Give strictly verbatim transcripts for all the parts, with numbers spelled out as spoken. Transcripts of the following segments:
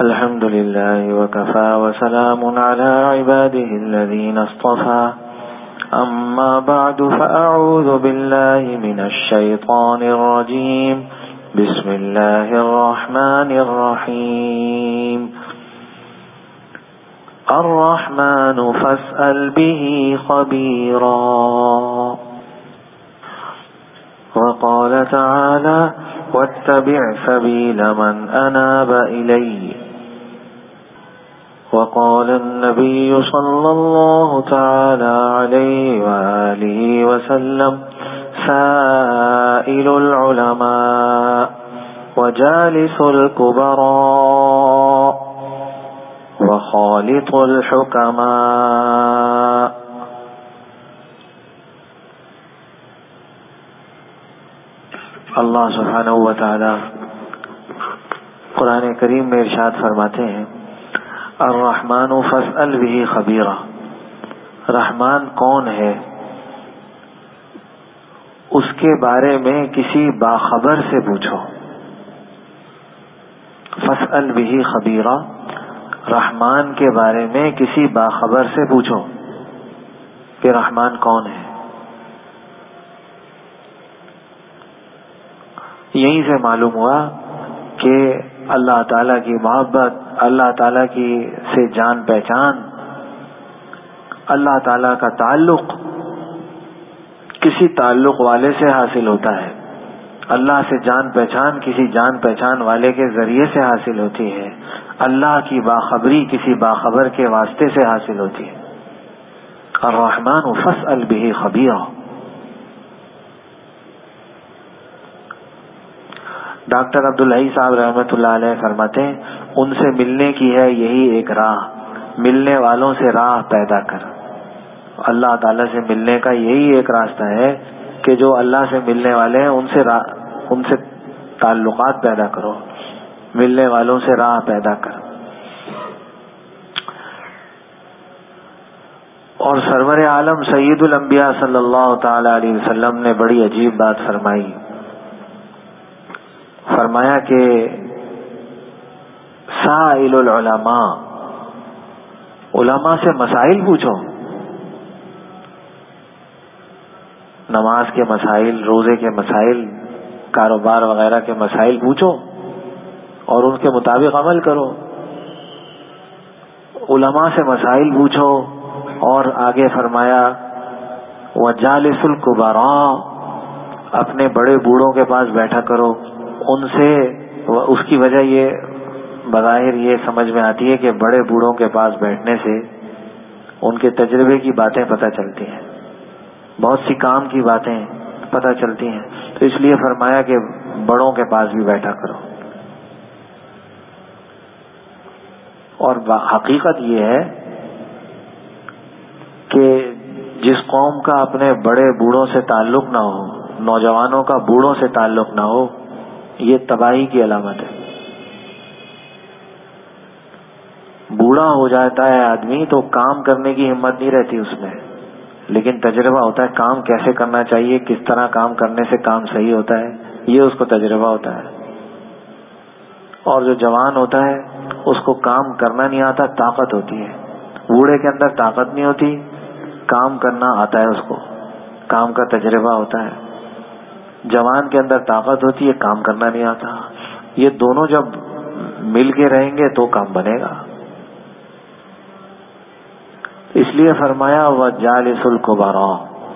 الحمد لله وكفى وسلام على عباده الذين اصطفى أما بعد فأعوذ بالله من الشيطان الرجيم بسم الله الرحمن الرحيم الرحمن فاسأل به خبيرا. وقال تعالى واتبع سبيل من أناب إلي. وقال النبي صلى الله تعالى عليه وآله وسلم سائل العلماء وجالس الكبراء وخالط الحكماء. اللہ سبحانہ و تعالی قرآن کریم میں ارشاد فرماتے ہیں الرحمن فاسأل به خبیرا. رحمان کون ہے اس کے بارے میں کسی باخبر سے پوچھو. فاسأل به خبیرا، رحمان کے بارے میں کسی باخبر سے پوچھو کہ رحمان کون ہے. یہیں سے معلوم ہوا کہ اللہ تعالیٰ کی محبت، اللہ تعالیٰ کی سے جان پہچان، اللہ تعالیٰ کا تعلق کسی تعلق والے سے حاصل ہوتا ہے. اللہ سے جان پہچان کسی جان پہچان والے کے ذریعے سے حاصل ہوتی ہے. اللہ کی باخبری کسی باخبر کے واسطے سے حاصل ہوتی ہے. الرحمن فاسأل به خبیرا. ڈاکٹر عبدالحی صاحب رحمۃ اللہ علیہ فرماتے ہیں ان سے ملنے کی ہے یہی ایک راہ، ملنے والوں سے راہ پیدا کر. اللہ تعالیٰ سے ملنے کا یہی ایک راستہ ہے کہ جو اللہ سے ملنے والے ہیں ان سے راہ ان سے تعلقات پیدا کرو، ملنے والوں سے راہ پیدا کر. اور سرور عالم سید الانبیاء صلی اللہ تعالی علیہ وسلم نے بڑی عجیب بات فرمائی. فرمایا کہ سائل العلماء، علماء سے مسائل پوچھو. نماز کے مسائل، روزے کے مسائل، کاروبار وغیرہ کے مسائل پوچھو اور ان کے مطابق عمل کرو. علماء سے مسائل پوچھو. اور آگے فرمایا وجالس الکبراء، اپنے بڑے بوڑھوں کے پاس بیٹھا کرو. ان سے اس کی وجہ یہ بظاہر یہ سمجھ میں آتی ہے کہ بڑے بوڑھوں کے پاس بیٹھنے سے ان کے تجربے کی باتیں پتہ چلتی ہیں، بہت سی کام کی باتیں پتہ چلتی ہیں. تو اس لیے فرمایا کہ بڑوں کے پاس بھی بیٹھا کرو. اور حقیقت یہ ہے کہ جس قوم کا اپنے بڑے بوڑھوں سے تعلق نہ ہو، نوجوانوں کا بوڑھوں سے تعلق نہ ہو، یہ تباہی کی علامت ہے. بوڑھا ہو جاتا ہے آدمی تو کام کرنے کی ہمت نہیں رہتی اس میں، لیکن تجربہ ہوتا ہے کام کیسے کرنا چاہیے، کس طرح کام کرنے سے کام صحیح ہوتا ہے، یہ اس کو تجربہ ہوتا ہے. اور جو جوان ہوتا ہے اس کو کام کرنا نہیں آتا، طاقت ہوتی ہے. بوڑھے کے اندر طاقت نہیں ہوتی، کام کرنا آتا ہے، اس کو کام کا تجربہ ہوتا ہے. جوان کے اندر طاقت ہوتی ہے، کام کرنا نہیں آتا. یہ دونوں جب مل کے رہیں گے تو کام بنے گا. اس لیے فرمایا وجالس الکبراء،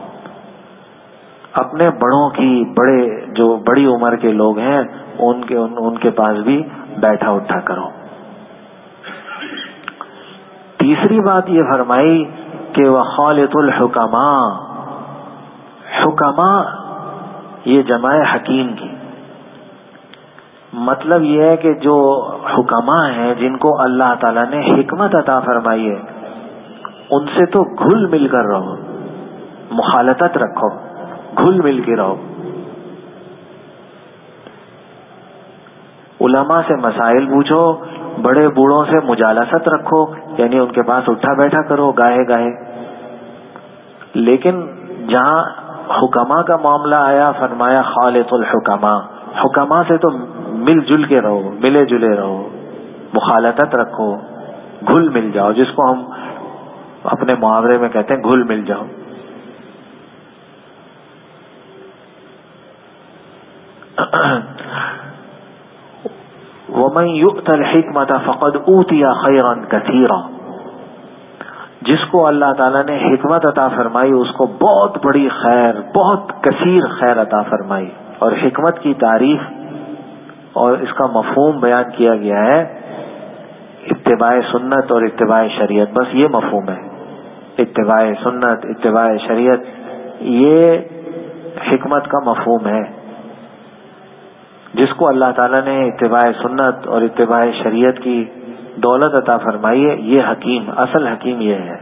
اپنے بڑوں کی، بڑے جو بڑی عمر کے لوگ ہیں ان کے ان, ان کے پاس بھی بیٹھا اٹھا کرو. تیسری بات یہ فرمائی کہ وخالط الحکماء. حکماء یہ جمع حکیم کی، مطلب یہ ہے کہ جو حکماء ہیں جن کو اللہ تعالیٰ نے حکمت عطا فرمائی ہے ان سے تو گھل مل کر رہو، مخالطت رکھو، گھل مل کے رہو. علماء سے مسائل پوچھو، بڑے بوڑھوں سے مجالست رکھو، یعنی ان کے پاس اٹھا بیٹھا کرو گاہے گاہے. لیکن جہاں حکماء کا معاملہ آیا فرمایا خالط الحکماء، حکماء سے تو مل جل کے رہو، ملے جلے رہو، مخالطت رکھو، گھل مل جاؤ، جس کو ہم اپنے محاورے میں کہتے ہیں گھل مل جاؤ. وَمَن يُؤْتَ الْحِكْمَةَ فَقَدْ أُوتِيَ خَيْرًا كَثِيرًا. جس کو اللہ تعالیٰ نے حکمت عطا فرمائی اس کو بہت بڑی خیر، بہت کثیر خیر عطا فرمائی. اور حکمت کی تعریف اور اس کا مفہوم بیان کیا گیا ہے اتباع سنت اور اتباع شریعت. بس یہ مفہوم ہے، اتباع سنت، اتباع شریعت، یہ حکمت کا مفہوم ہے. جس کو اللہ تعالیٰ نے اتباع سنت اور اتباع شریعت کی دولت عطا فرمائی ہے یہ حکیم، اصل حکیم یہ ہے.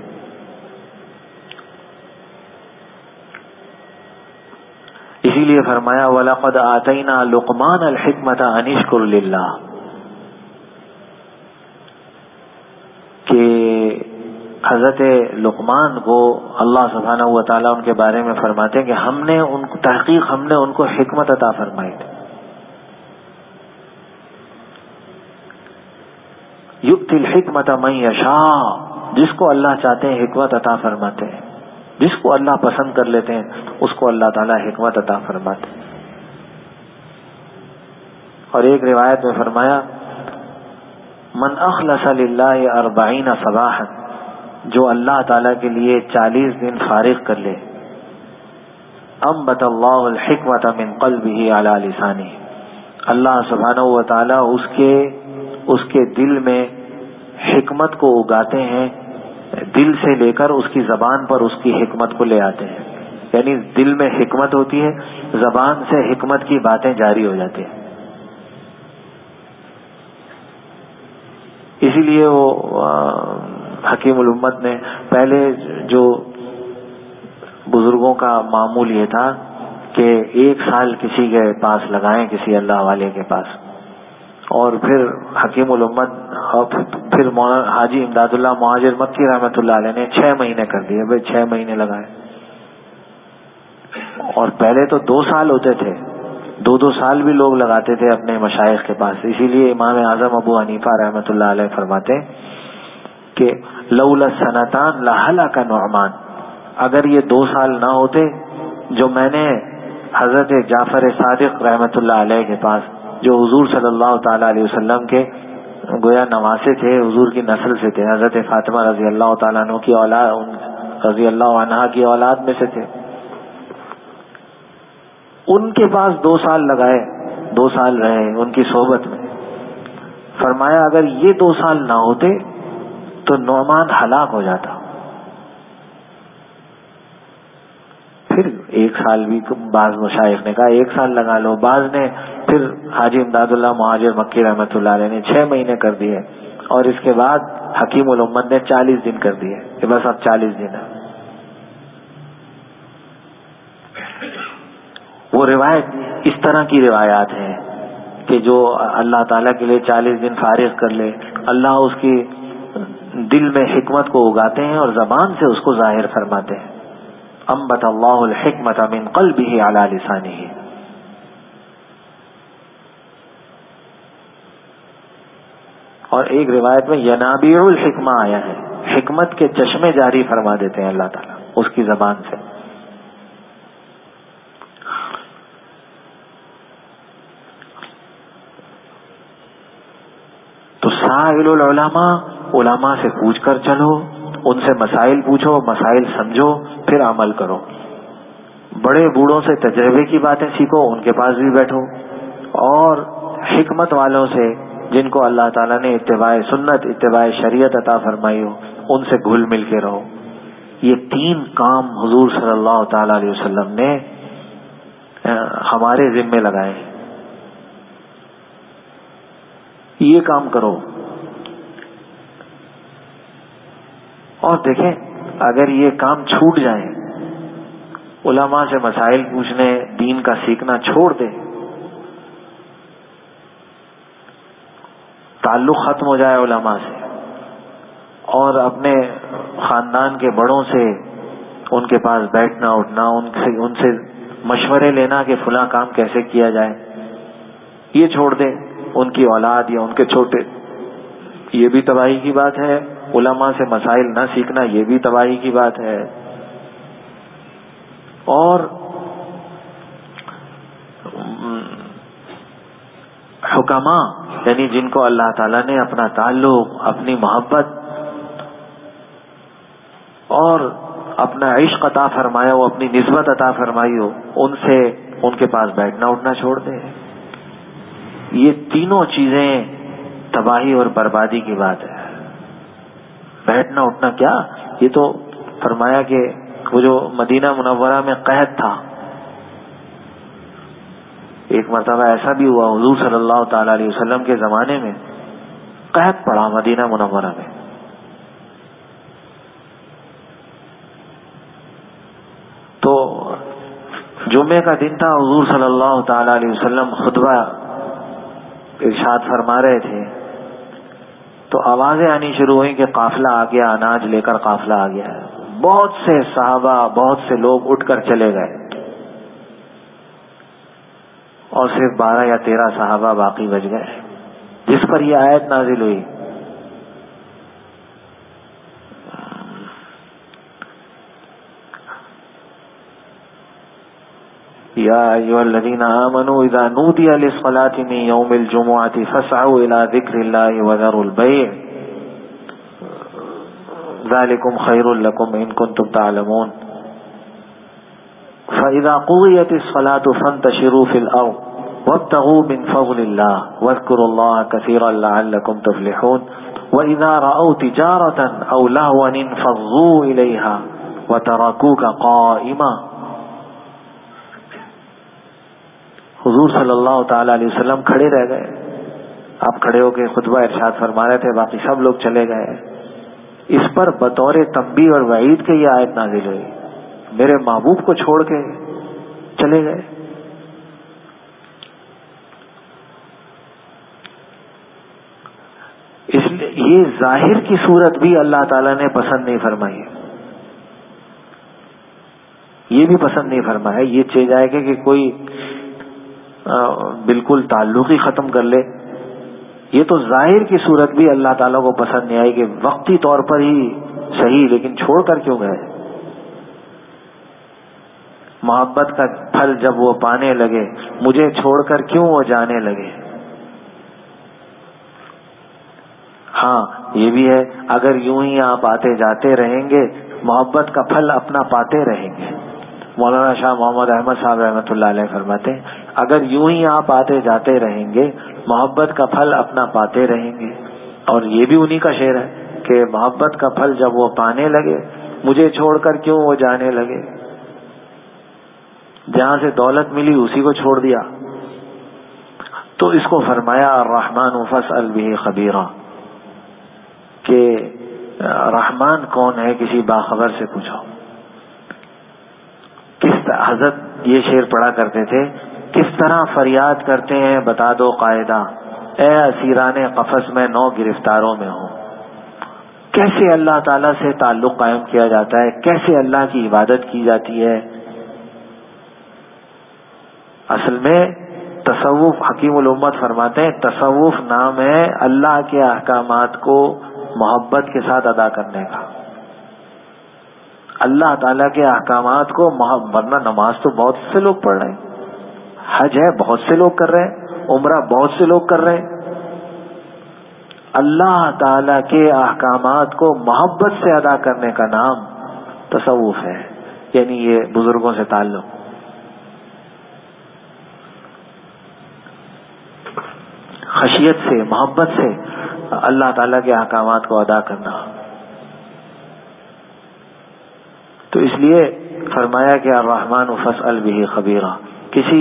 اسی لیے فرمایا وَلَقَدْ آتَيْنَا لُقْمَانَ الْحِكْمَةَ أَنِ اشْكُرْ لِلَّهِ، کہ حضرت لقمان کو اللہ سبحانہ و تعالیٰ ان کے بارے میں فرماتے ہیں کہ ہم نے ان کو تحقیق ہم نے ان کو حکمت عطا فرمائی تھی. یؤتی الحکمت من یشاء، جس کو اللہ چاہتے ہیں حکمت عطا فرماتے ہیں، جس کو اللہ پسند کر لیتے ہیں اس کو اللہ تعالیٰ حکمت عطا فرماتے ہیں. اور ایک روایت میں فرمایا من اخلص للہ اربعین صباحا، جو اللہ تعالیٰ کے لیے چالیس دن فارغ کر لے، انبت اللہ الحکمت من قلبہ علی لسانہ، اللہ سبحانہ و تعالیٰ اس کے اس کے دل میں حکمت کو اگاتے ہیں، دل سے لے کر اس کی زبان پر اس کی حکمت کو لے آتے ہیں. یعنی دل میں حکمت ہوتی ہے، زبان سے حکمت کی باتیں جاری ہو جاتی ہیں. اسی لیے وہ حکیم الامت نے پہلے جو بزرگوں کا معمول یہ تھا کہ ایک سال کسی کے پاس لگائیں، کسی اللہ والے کے پاس، اور پھر حکیم الامت اور پھر حاجی امداد اللہ مہاجر مکی رحمۃ اللہ علیہ نے چھ مہینے کر دیے. بھائی چھ مہینے لگائے، اور پہلے تو دو سال ہوتے تھے، دو دو سال بھی لوگ لگاتے تھے اپنے مشائخ کے پاس. اسی لیے امام اعظم ابو حنیفہ رحمۃ اللہ علیہ فرماتے کہ لولا سنتان لہلک نعمان، اگر یہ دو سال نہ ہوتے جو میں نے حضرت جعفر صادق رحمۃ اللہ علیہ کے پاس، جو حضور صلی اللہ تعالی علیہ وسلم کے گویا نواسے تھے، حضور کی نسل سے تھے، حضرت فاطمہ رضی اللہ تعالیٰ عنہ کی اولاد، رضی اللہ عنہا کی اولاد میں سے تھے، ان کے پاس دو سال لگائے، دو سال رہے ان کی صحبت میں. فرمایا اگر یہ دو سال نہ ہوتے تو نعمان ہلاک ہو جاتا. پھر ایک سال بھی بعض مشائخ نے کہا ایک سال لگا لو، بعض نے پھر حاجی امداد اللہ مہاجر مکی رحمۃ اللہ علیہ نے چھ مہینے کر دیے، اور اس کے بعد حکیم الامت نے چالیس دن کر دیے کہ بس اب چالیس دن ہے. وہ روایت اس طرح کی روایات ہیں کہ جو اللہ تعالیٰ کے لیے چالیس دن فارغ کر لے، اللہ اس کی دل میں حکمت کو اگاتے ہیں اور زبان سے اس کو ظاہر فرماتے ہیں. انبت اللہ الحکمت من قلبہ علی لسانہ. اور ایک روایت میں ینابیع الحکمہ آیا ہے، حکمت کے چشمے جاری فرما دیتے ہیں اللہ تعالیٰ اس کی زبان سے. تو سائل العلماء، علماء سے پوچھ کر چلو، ان سے مسائل پوچھو، مسائل سمجھو، پھر عمل کرو. بڑے بوڑھوں سے تجربے کی باتیں سیکھو، ان کے پاس بھی بیٹھو، اور حکمت والوں سے جن کو اللہ تعالیٰ نے اتباع سنت، اتباع شریعت عطا فرمائی ہو، ان سے گھل مل کے رہو. یہ تین کام حضور صلی اللہ تعالی علیہ وسلم نے ہمارے ذمے لگائے ہیں. یہ کام کرو. اور دیکھیں اگر یہ کام چھوٹ جائیں، علماء سے مسائل پوچھنے، دین کا سیکھنا چھوڑ دیں، تعلق ختم ہو جائے علماء سے، اور اپنے خاندان کے بڑوں سے ان کے پاس بیٹھنا اٹھنا، ان سے ان سے مشورے لینا کہ فلاں کام کیسے کیا جائے، یہ چھوڑ دیں، ان کی اولاد یا ان کے چھوٹے یہ بھی تباہی کی بات ہے، علماء سے مسائل نہ سیکھنا یہ بھی تباہی کی بات ہے، اور حکماء یعنی جن کو اللہ تعالیٰ نے اپنا تعلق، اپنی محبت اور اپنا عشق عطا فرمایا ہو، اپنی نسبت عطا فرمائی ہو، ان سے ان کے پاس بیٹھنا اٹھنا چھوڑ دیں، یہ تینوں چیزیں تباہی اور بربادی کی بات ہے۔ بیٹھنا اٹھنا کیا، یہ تو فرمایا کہ وہ جو مدینہ منورہ میں قحط تھا، ایک مرتبہ ایسا بھی ہوا حضور صلی اللہ تعالی علیہ وسلم کے زمانے میں قحط پڑا مدینہ منورہ میں، تو جمعے کا دن تھا، حضور صلی اللہ تعالی علیہ وسلم خطبہ ارشاد فرما رہے تھے، تو آوازیں آنی شروع ہوئیں کہ قافلہ آ گیا، اناج لے کر قافلہ آ گیا ہے۔ بہت سے صحابہ، بہت سے لوگ اٹھ کر چلے گئے، اور صرف بارہ یا تیرہ صحابہ باقی بچ گئے، جس پر یہ آیت نازل ہوئی، یا ایھا الذین آمنوا اذا نودی للصلاۃ من یوم الجمعۃ فاسعوا الی ذکر اللہ وذروا البیع ذلکم خیر لکم ان کنتم تعلمون فاذا قضیت الصلاۃ فانتشروا فی الارض وابتغوا من فضل اللہ واذکروا اللہ کثیرا لعلکم تفلحون واذا رأوا تجارۃ او لہوا انفضوا الیہا وترکوک قائما۔ حضور صلی اللہ تعالی علیہ وسلم کھڑے رہ گئے، آپ کھڑے ہو کے خطبہ ارشاد فرما رہے تھے، باقی سب لوگ چلے گئے، اس پر بطور تنبیہ اور وعید کے یہ آیت نازل ہوئی، میرے محبوب کو چھوڑ کے چلے گئے۔ اس لیے یہ ظاہر کی صورت بھی اللہ تعالیٰ نے پسند نہیں فرمائی، یہ بھی پسند نہیں فرمایا، یہ چیز آئے گا کہ کوئی بالکل تعلق ہی ختم کر لے، یہ تو ظاہر کی صورت بھی اللہ تعالیٰ کو پسند نہیں آئی کہ وقتی طور پر ہی صحیح لیکن چھوڑ کر کیوں گئے۔ محبت کا پھل جب وہ پانے لگے، مجھے چھوڑ کر کیوں وہ جانے لگے۔ ہاں یہ بھی ہے، اگر یوں ہی آپ آتے جاتے رہیں گے محبت کا پھل اپنا پاتے رہیں گے۔ مولانا شاہ محمد احمد صاحب رحمۃ اللہ علیہ فرماتے ہیں اگر یوں ہی آپ آتے جاتے رہیں گے محبت کا پھل اپنا پاتے رہیں گے، اور یہ بھی انہی کا شعر ہے کہ محبت کا پھل جب وہ پانے لگے مجھے چھوڑ کر کیوں وہ جانے لگے۔ جہاں سے دولت ملی اسی کو چھوڑ دیا، تو اس کو فرمایا الرحمن فاسأل بہ خبیرا، کہ رحمان کون ہے کسی باخبر سے پوچھو۔ کس حضرت یہ شعر پڑھا کرتے تھے، کس طرح فریاد کرتے ہیں بتا دو قاعدہ، اے اسیران قفس میں نو گرفتاروں میں ہوں۔ کیسے اللہ تعالیٰ سے تعلق قائم کیا جاتا ہے، کیسے اللہ کی عبادت کی جاتی ہے۔ اصل میں تصوف، حکیم الامت فرماتے ہیں تصوف نام ہے اللہ کے احکامات کو محبت کے ساتھ ادا کرنے کا۔ اللہ تعالیٰ کے احکامات کو محبت، ورنہ نماز تو بہت سے لوگ پڑھ رہے ہیں، حج ہے بہت سے لوگ کر رہے ہیں، عمرہ بہت سے لوگ کر رہے ہیں، اللہ تعالیٰ کے احکامات کو محبت سے ادا کرنے کا نام تصوف ہے، یعنی یہ بزرگوں سے تعلق۔ خشیت سے، محبت سے اللہ تعالیٰ کے احکامات کو ادا کرنا۔ تو اس لیے فرمایا کہ الرحمن فاسأل بہ خبیرا، کسی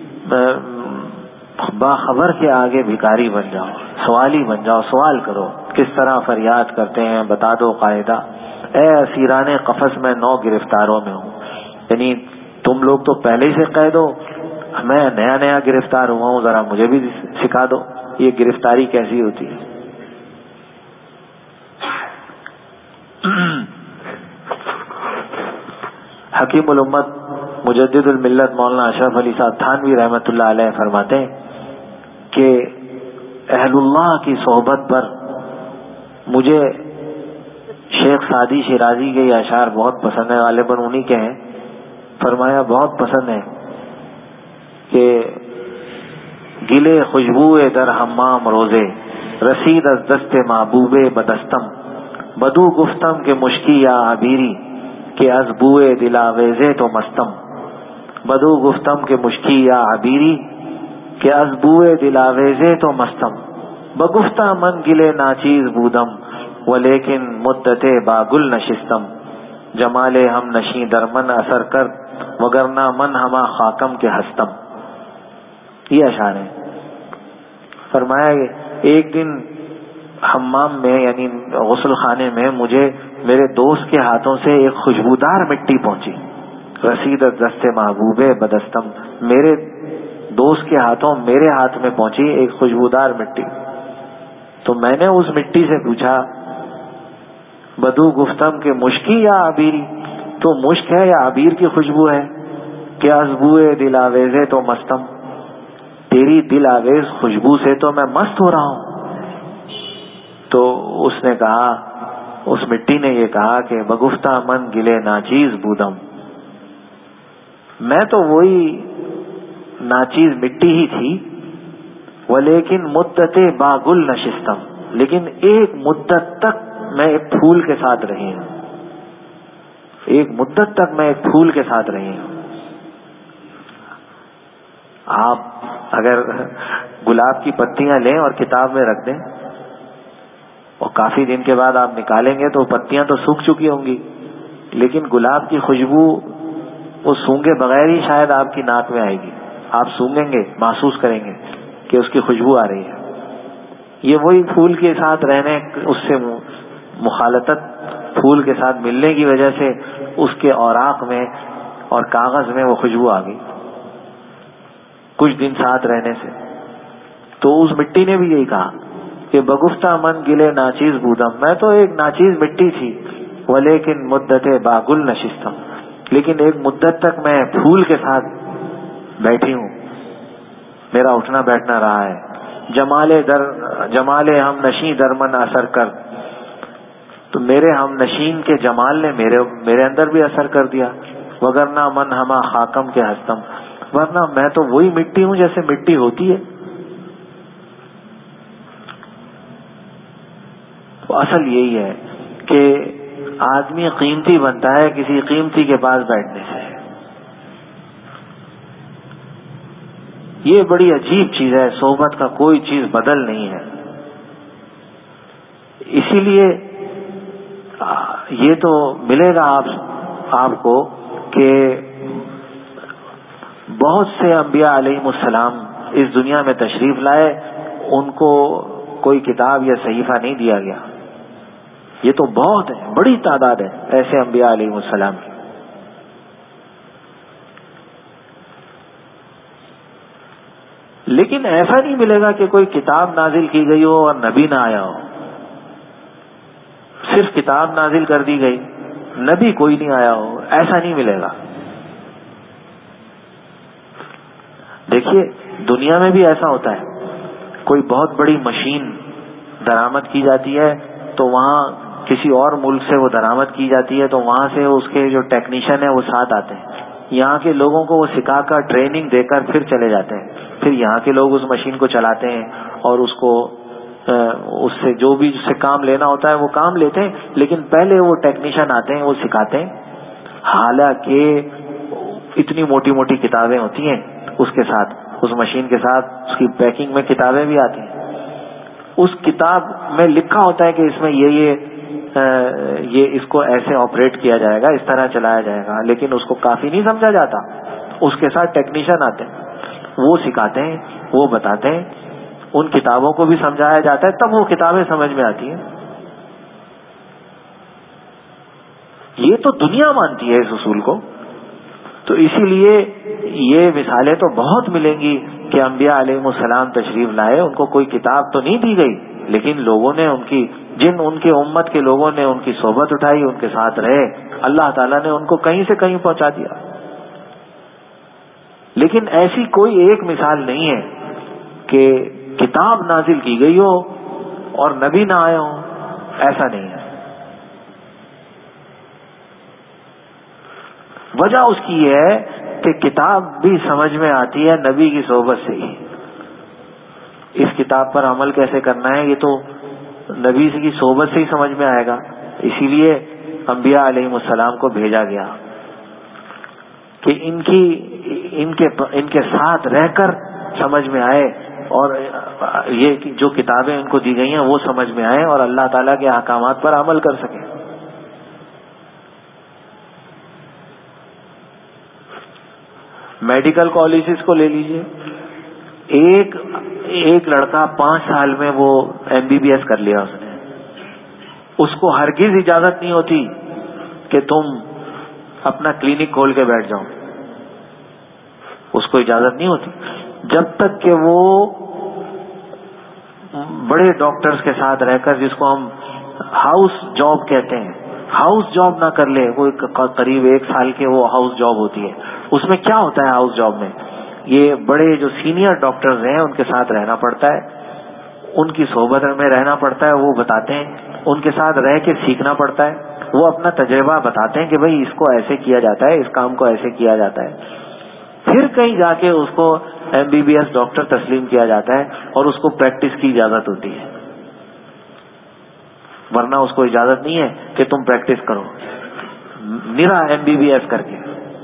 باخبر کے آگے بھکاری بن جاؤ، سوالی بن جاؤ، سوال کرو کس طرح فریاد کرتے ہیں بتا دو قاعدہ، اے اسیران قفس میں نو گرفتاروں میں ہوں، یعنی تم لوگ تو پہلے ہی سے قید ہو، میں نیا نیا گرفتار ہوا ہوں، ذرا مجھے بھی سکھا دو یہ گرفتاری کیسی ہوتی ہے۔ حکیم الامت مجدد الملت مولانا اشرف علی صاحب تھانوی رحمۃ اللہ علیہ فرماتے ہیں کہ اہل اللہ کی صحبت پر مجھے شیخ سعدی شیرازی کے یہ اشعار بہت پسند ہیں، غالباً انہی کے ہیں. فرمایا بہت پسند ہے کہ گلے خوشبوئے در حمام روزے، رسید از دست محبوب بدستم، بدو گفتم کہ مشکی یا عبیری، کہ از بوئے دل آویزے تو مستم. بدو گفتم کہ مشکی یا عبیری، کہ از بوئے دل آویزے تو مستم. بگفتہ من گلے ناچیز بودم، ولیکن مدت باگل نشستم. جمال ہم نشیں درمن اثر کرد، وگرنہ من ہما خاکم کے ہستم. یہ اشعار ہیں. فرمایا کہ ایک دن حمام میں یعنی غسل خانے میں مجھے میرے دوست کے ہاتھوں سے ایک خوشبودار مٹی پہنچی. رسید دست محبوب بدستم، میرے دوست کے ہاتھوں میرے ہاتھ میں پہنچی ایک خوشبودار مٹی. تو میں نے اس مٹی سے پوچھا بدو گفتم کہ مشکی یا عبیری، تو مشک ہے یا عبیر کی خوشبو ہے؟ کہ ازبوئے دل آویزے تو مستم، تیری دل آویز خوشبو سے تو میں مست ہو رہا ہوں. تو اس نے کہا، اس مٹی نے یہ کہا کہ بگفتہ من گلے ناچیز بودم، میں تو وہی ناچیز مٹی ہی تھی، ولیکن مدت باگل نشستم، لیکن ایک مدت تک میں ایک پھول کے ساتھ رہی ہوں. ایک مدت تک میں ایک پھول کے ساتھ رہی ہوں. آپ اگر گلاب کی پتیاں لیں اور کتاب میں رکھ دیں اور کافی دن کے بعد آپ نکالیں گے تو پتیاں تو سوکھ چکی ہوں گی، لیکن گلاب کی خوشبو وہ سونگے بغیر ہی شاید آپ کی ناک میں آئے گی. آپ سونگیں گے، محسوس کریں گے کہ اس کی خوشبو آ رہی ہے. یہ وہی پھول کے ساتھ رہنے، اس سے مخالطت، پھول کے ساتھ ملنے کی وجہ سے اس کے اوراق میں اور کاغذ میں وہ خوشبو آ گئی کچھ دن ساتھ رہنے سے. تو اس مٹی نے بھی یہی کہا کہ بگفتہ من گلے ناچیز بودم، میں تو ایک ناچیز مٹی تھی، ولیکن مدت باگل نشستم، لیکن ایک مدت تک میں پھول کے ساتھ بیٹھی ہوں، میرا اٹھنا بیٹھنا رہا ہے. جمال در جمال ہم نشیں درمن اثر کر، تو میرے ہم نشین کے جمال نے میرے میرے اندر بھی اثر کر دیا. وگرنہ من ہما خاکم کے ہستم، ورنہ میں تو وہی مٹی ہوں جیسے مٹی ہوتی ہے. تو اصل یہی ہے کہ آدمی قیمتی بنتا ہے کسی قیمتی کے پاس بیٹھنے سے. یہ بڑی عجیب چیز ہے، صحبت کا کوئی چیز بدل نہیں ہے. اسی لیے یہ تو ملے گا آپ آپ کو کہ بہت سے انبیاء علیہ السلام اس دنیا میں تشریف لائے، ان کو کوئی کتاب یا صحیفہ نہیں دیا گیا. یہ تو بہت ہے، بڑی تعداد ہے ایسے انبیاء علیہ السلام کی. لیکن ایسا نہیں ملے گا کہ کوئی کتاب نازل کی گئی ہو اور نبی نہ آیا ہو. صرف کتاب نازل کر دی گئی، نبی کوئی نہیں آیا ہو، ایسا نہیں ملے گا. دیکھیے دنیا میں بھی ایسا ہوتا ہے، کوئی بہت بڑی مشین درآمد کی جاتی ہے تو وہاں کسی اور ملک سے وہ درآمد کی جاتی ہے، تو وہاں سے اس کے جو ٹیکنیشین ہیں وہ ساتھ آتے ہیں. یہاں کے لوگوں کو وہ سکھا کر ٹریننگ دے کر پھر چلے جاتے ہیں. پھر یہاں کے لوگ اس مشین کو چلاتے ہیں اور اس کو اس سے جو بھی اس سے کام لینا ہوتا ہے وہ کام لیتے ہیں، لیکن پہلے وہ ٹیکنیشین آتے ہیں، وہ سکھاتے ہیں. حالانکہ اتنی موٹی موٹی کتابیں ہوتی ہیں اس کے ساتھ، اس مشین کے ساتھ اس کی پیکنگ میں کتابیں بھی آتی ہیں. اس کتاب میں لکھا ہوتا ہے کہ اس میں یہ یہ یہ اس کو ایسے آپریٹ کیا جائے گا، اس طرح چلایا جائے گا، لیکن اس کو کافی نہیں سمجھا جاتا. اس کے ساتھ ٹیکنیشین آتے ہیں، وہ سکھاتے ہیں، وہ بتاتے ہیں، ان کتابوں کو بھی سمجھایا جاتا ہے، تب وہ کتابیں سمجھ میں آتی ہیں. یہ تو دنیا مانتی ہے اس اصول کو. تو اسی لیے یہ مثالیں تو بہت ملیں گی کہ انبیاء علیہ السلام تشریف لائے، ان کو کوئی کتاب تو نہیں دی گئی، لیکن لوگوں نے ان کی جن ان کے امت کے لوگوں نے ان کی صحبت اٹھائی، ان کے ساتھ رہے، اللہ تعالیٰ نے ان کو کہیں سے کہیں پہنچا دیا. لیکن ایسی کوئی ایک مثال نہیں ہے کہ کتاب نازل کی گئی ہو اور نبی نہ آئے ہوں، ایسا نہیں ہے. وجہ اس کی یہ ہے کہ کتاب بھی سمجھ میں آتی ہے نبی کی صحبت سے ہی. اس کتاب پر عمل کیسے کرنا ہے یہ تو نبی کی صحبت سے ہی سمجھ میں آئے گا. اسی لیے انبیاء علیہ السلام کو بھیجا گیا کہ ان کی ان کے ان کے ساتھ رہ کر سمجھ میں آئے, اور یہ جو کتابیں ان کو دی گئی ہیں وہ سمجھ میں آئے اور اللہ تعالیٰ کے احکامات پر عمل کر سکیں. میڈیکل کالجز کو لے لیجئے, ایک ایک لڑکا پانچ سال میں وہ ایم بی بی ایس کر لیا اس نے, اس کو ہرگز اجازت نہیں ہوتی کہ تم اپنا کلینک کھول کے بیٹھ جاؤ. اس کو اجازت نہیں ہوتی جب تک کہ وہ بڑے ڈاکٹرز کے ساتھ رہ کر, جس کو ہم ہاؤس جاب کہتے ہیں, ہاؤس جاب نہ کر لے. وہ قریب ایک سال کے وہ ہاؤس جاب ہوتی ہے. اس میں کیا ہوتا ہے ہاؤس جاب میں, یہ بڑے جو سینئر ڈاکٹرز ہیں ان کے ساتھ رہنا پڑتا ہے, ان کی صحبت میں رہنا پڑتا ہے. وہ بتاتے ہیں, ان کے ساتھ رہ کے سیکھنا پڑتا ہے. وہ اپنا تجربہ بتاتے ہیں کہ بھئی اس کو ایسے کیا جاتا ہے, اس کام کو ایسے کیا جاتا ہے. پھر کہیں جا کے اس کو M B B S doctor تسلیم کیا جاتا ہے اور اس کو پریکٹس کی اجازت ہوتی ہے. ورنہ اس کو اجازت نہیں ہے کہ تم پریکٹس کرو نرا ایم بی بی ایس کر کے.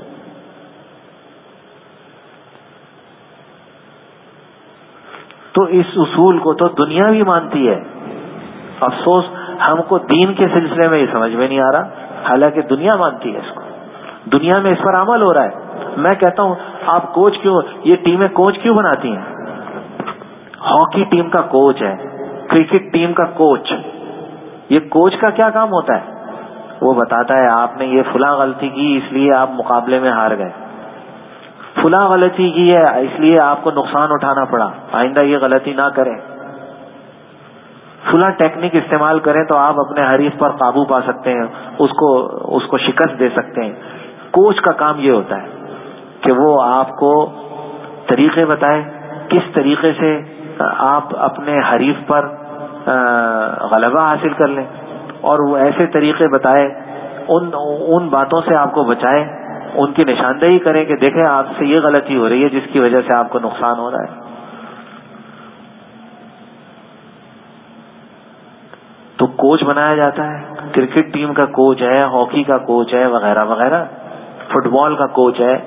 تو اس اصول کو تو دنیا بھی مانتی ہے. افسوس ہم کو دین کے سلسلے میں یہ سمجھ میں نہیں آ رہا, حالانکہ دنیا مانتی ہے اس کو, دنیا میں اس پر عمل ہو رہا ہے. میں کہتا ہوں آپ کوچ کیوں, یہ ٹیمیں کوچ کیوں بناتی ہیں؟ ہاکی ٹیم کا کوچ ہے, کرکٹ ٹیم کا کوچ, یہ کوچ کا کیا کام ہوتا ہے؟ وہ بتاتا ہے آپ نے یہ فلاں غلطی کی اس لیے آپ مقابلے میں ہار گئے, فلاں غلطی کی ہے اس لیے آپ کو نقصان اٹھانا پڑا, آئندہ یہ غلطی نہ کریں, فلاں ٹیکنیک استعمال کریں تو آپ اپنے حریف پر قابو پا سکتے ہیں, اس کو اس کو شکست دے سکتے ہیں. کوچ کا کام یہ ہوتا ہے کہ وہ آپ کو طریقے بتائے کس طریقے سے آپ اپنے حریف پر غلبہ حاصل کر لیں, اور وہ ایسے طریقے بتائے, ان ان باتوں سے آپ کو بچائے, ان کی نشاندہی کریں کہ دیکھیں آپ سے یہ غلطی ہو رہی ہے جس کی وجہ سے آپ کو نقصان ہو رہا ہے. تو کوچ بنایا جاتا ہے, کرکٹ ٹیم کا کوچ ہے, ہاکی کا کوچ ہے, وغیرہ وغیرہ, فٹ بال کا کوچ ہے.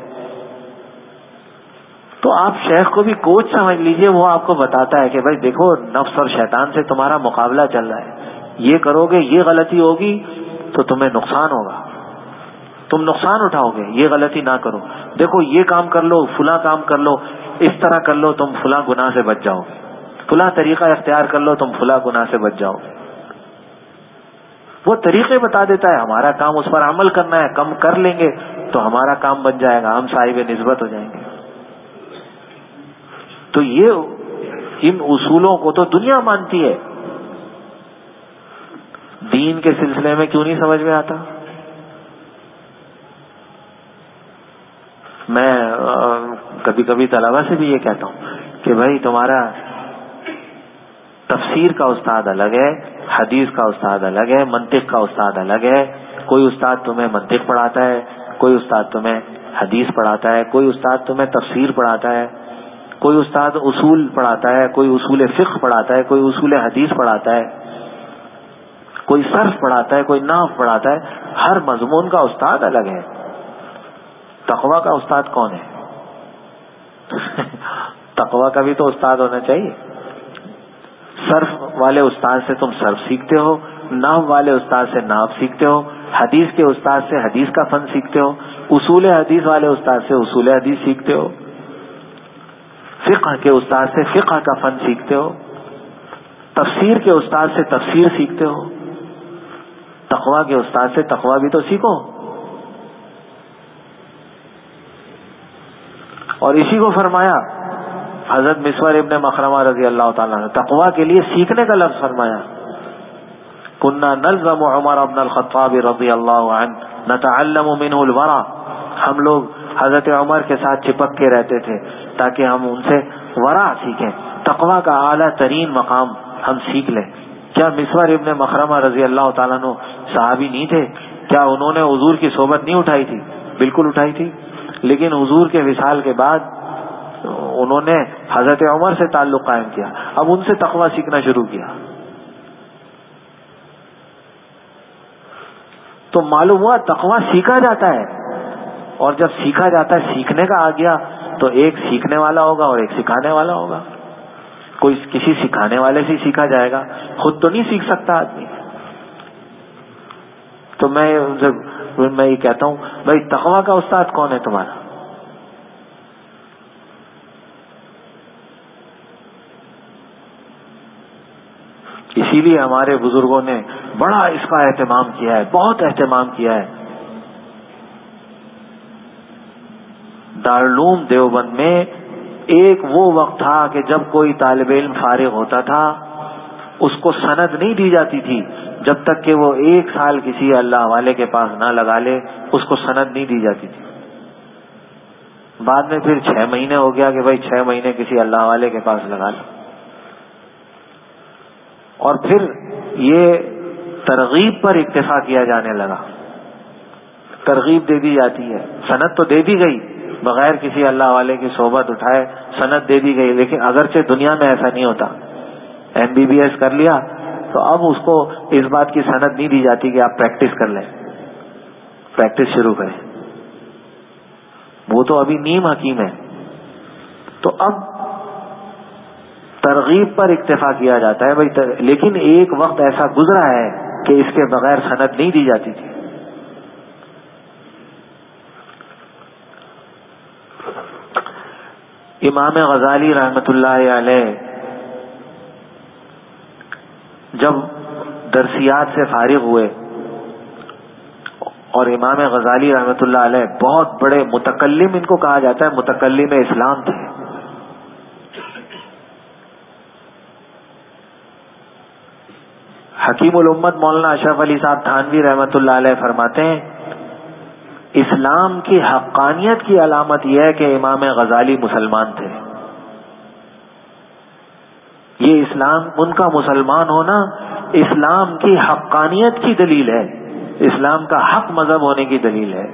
تو آپ شیخ کو بھی کوچ سمجھ لیجئے, وہ آپ کو بتاتا ہے کہ بھائی دیکھو نفس اور شیطان سے تمہارا مقابلہ چل رہا ہے, یہ کرو گے یہ غلطی ہوگی تو تمہیں نقصان ہوگا, تم نقصان اٹھاؤ گے, یہ غلطی نہ کرو. دیکھو یہ کام کر لو, فلاں کام کر لو, اس طرح کر لو, تم فلاں گناہ سے بچ جاؤ گے, فلاں طریقہ اختیار کر لو, تم فلاں گناہ سے بچ جاؤ گے. وہ طریقے بتا دیتا ہے, ہمارا کام اس پر عمل کرنا ہے, کم کر لیں گے تو ہمارا کام بن جائے گا, ہم صاحب نسبت ہو جائیں گے. تو یہ ان اصولوں کو تو دنیا مانتی ہے, دین کے سلسلے میں کیوں نہیں سمجھ میں آتا؟ میں کبھی کبھی طلبا سے بھی یہ کہتا ہوں کہ بھائی تمہارا تفسیر کا استاد الگ ہے, حدیث کا استاد الگ ہے, منطق کا استاد الگ ہے. کوئی استاد تمہیں منطق پڑھاتا ہے, کوئی استاد تمہیں حدیث پڑھاتا ہے, کوئی استاد تمہیں تفسیر پڑھاتا ہے, کوئی استاد اصول پڑھاتا ہے, کوئی اصول فقہ پڑھاتا ہے, کوئی اصول حدیث پڑھاتا ہے, کوئی صرف پڑھاتا ہے, کوئی نحو پڑھاتا ہے. ہر مضمون کا استاد الگ ہے. تقویٰ کا استاد کون ہے؟ تقویٰ کا بھی تو استاد ہونا چاہیے. صرف والے استاد سے تم صرف سیکھتے ہو, نحو والے استاد سے نحو سیکھتے ہو, حدیث کے استاد سے حدیث کا فن سیکھتے ہو, اصول حدیث والے استاد سے اصول حدیث سیکھتے ہو, فقہ کے استاد سے فقہ کا فن سیکھتے ہو, تفسیر کے استاد سے تفسیر سیکھتے ہو, تقویٰ کے استاد سے تقویٰ بھی تو سیکھو. اور اسی کو فرمایا حضرت مسور ابن مخرمہ رضی اللہ تعالیٰ نے, تقویٰ کے لیے سیکھنے کا لفظ فرمایا. کننا نلزم عمر بن الخطاب رضی اللہ عنہ نتعلم منہ الورع, ہم لوگ حضرت عمر کے ساتھ چپک کے رہتے تھے تاکہ ہم ان سے ورع سیکھیں, تقویٰ کا اعلیٰ ترین مقام ہم سیکھ لیں. کیا مسور ابن مخرمہ رضی اللہ تعالیٰ عنہ صحابی نہیں تھے؟ کیا انہوں نے حضور کی صحبت نہیں اٹھائی تھی؟ بالکل اٹھائی تھی. لیکن حضور کے وصال کے بعد انہوں نے حضرت عمر سے تعلق قائم کیا. اب ان سے تقویٰ سیکھنا شروع کیا. تو معلوم ہوا تقویٰ سیکھا جاتا ہے, اور جب سیکھا جاتا ہے, سیکھنے کا آ گیا تو ایک سیکھنے والا ہوگا اور ایک سکھانے والا ہوگا. کوئی کسی سکھانے والے سے سیکھا جائے گا, خود تو نہیں سیکھ سکتا آدمی. تو میں ان سے میں یہ کہتا ہوں, بھائی تقویٰ کا استاد کون ہے تمہارا؟ اسی لیے ہمارے بزرگوں نے بڑا اس کا اہتمام کیا ہے, بہت اہتمام کیا ہے. دارالعلوم دیوبند میں ایک وہ وقت تھا کہ جب کوئی طالب علم فارغ ہوتا تھا اس کو سند نہیں دی جاتی تھی جب تک کہ وہ ایک سال کسی اللہ والے کے پاس نہ لگا لے, اس کو سند نہیں دی جاتی تھی. بعد میں پھر چھ مہینے ہو گیا کہ بھائی چھ مہینے کسی اللہ والے کے پاس لگا لو. اور پھر یہ ترغیب پر اکتفا کیا جانے لگا, ترغیب دے دی جاتی ہے. سند تو دے دی گئی, بغیر کسی اللہ والے کی صحبت اٹھائے سند دے دی گئی, لیکن اگرچہ دنیا میں ایسا نہیں ہوتا. ایم بی بی ایس کر لیا تو اب اس کو اس بات کی سند نہیں دی جاتی کہ آپ پریکٹس کر لیں, پریکٹس شروع کریں. وہ تو ابھی نیم حکیم ہے. تو اب ترغیب پر اکتفا کیا جاتا ہے بھائی, لیکن ایک وقت ایسا گزرا ہے کہ اس کے بغیر سند نہیں دی جاتی تھی. امام غزالی رحمت اللہ علیہ جب درسیات سے فارغ ہوئے, اور امام غزالی رحمت اللہ علیہ بہت بڑے متکلم, ان کو کہا جاتا ہے متکلم اسلام تھے. حکیم الامت مولانا اشرف علی صاحب تھانوی رحمت اللہ علیہ فرماتے ہیں, اسلام کی حقانیت کی علامت یہ ہے کہ امام غزالی مسلمان تھے. یہ اسلام, ان کا مسلمان ہونا اسلام کی حقانیت کی دلیل ہے, اسلام کا حق مذہب ہونے کی دلیل ہے.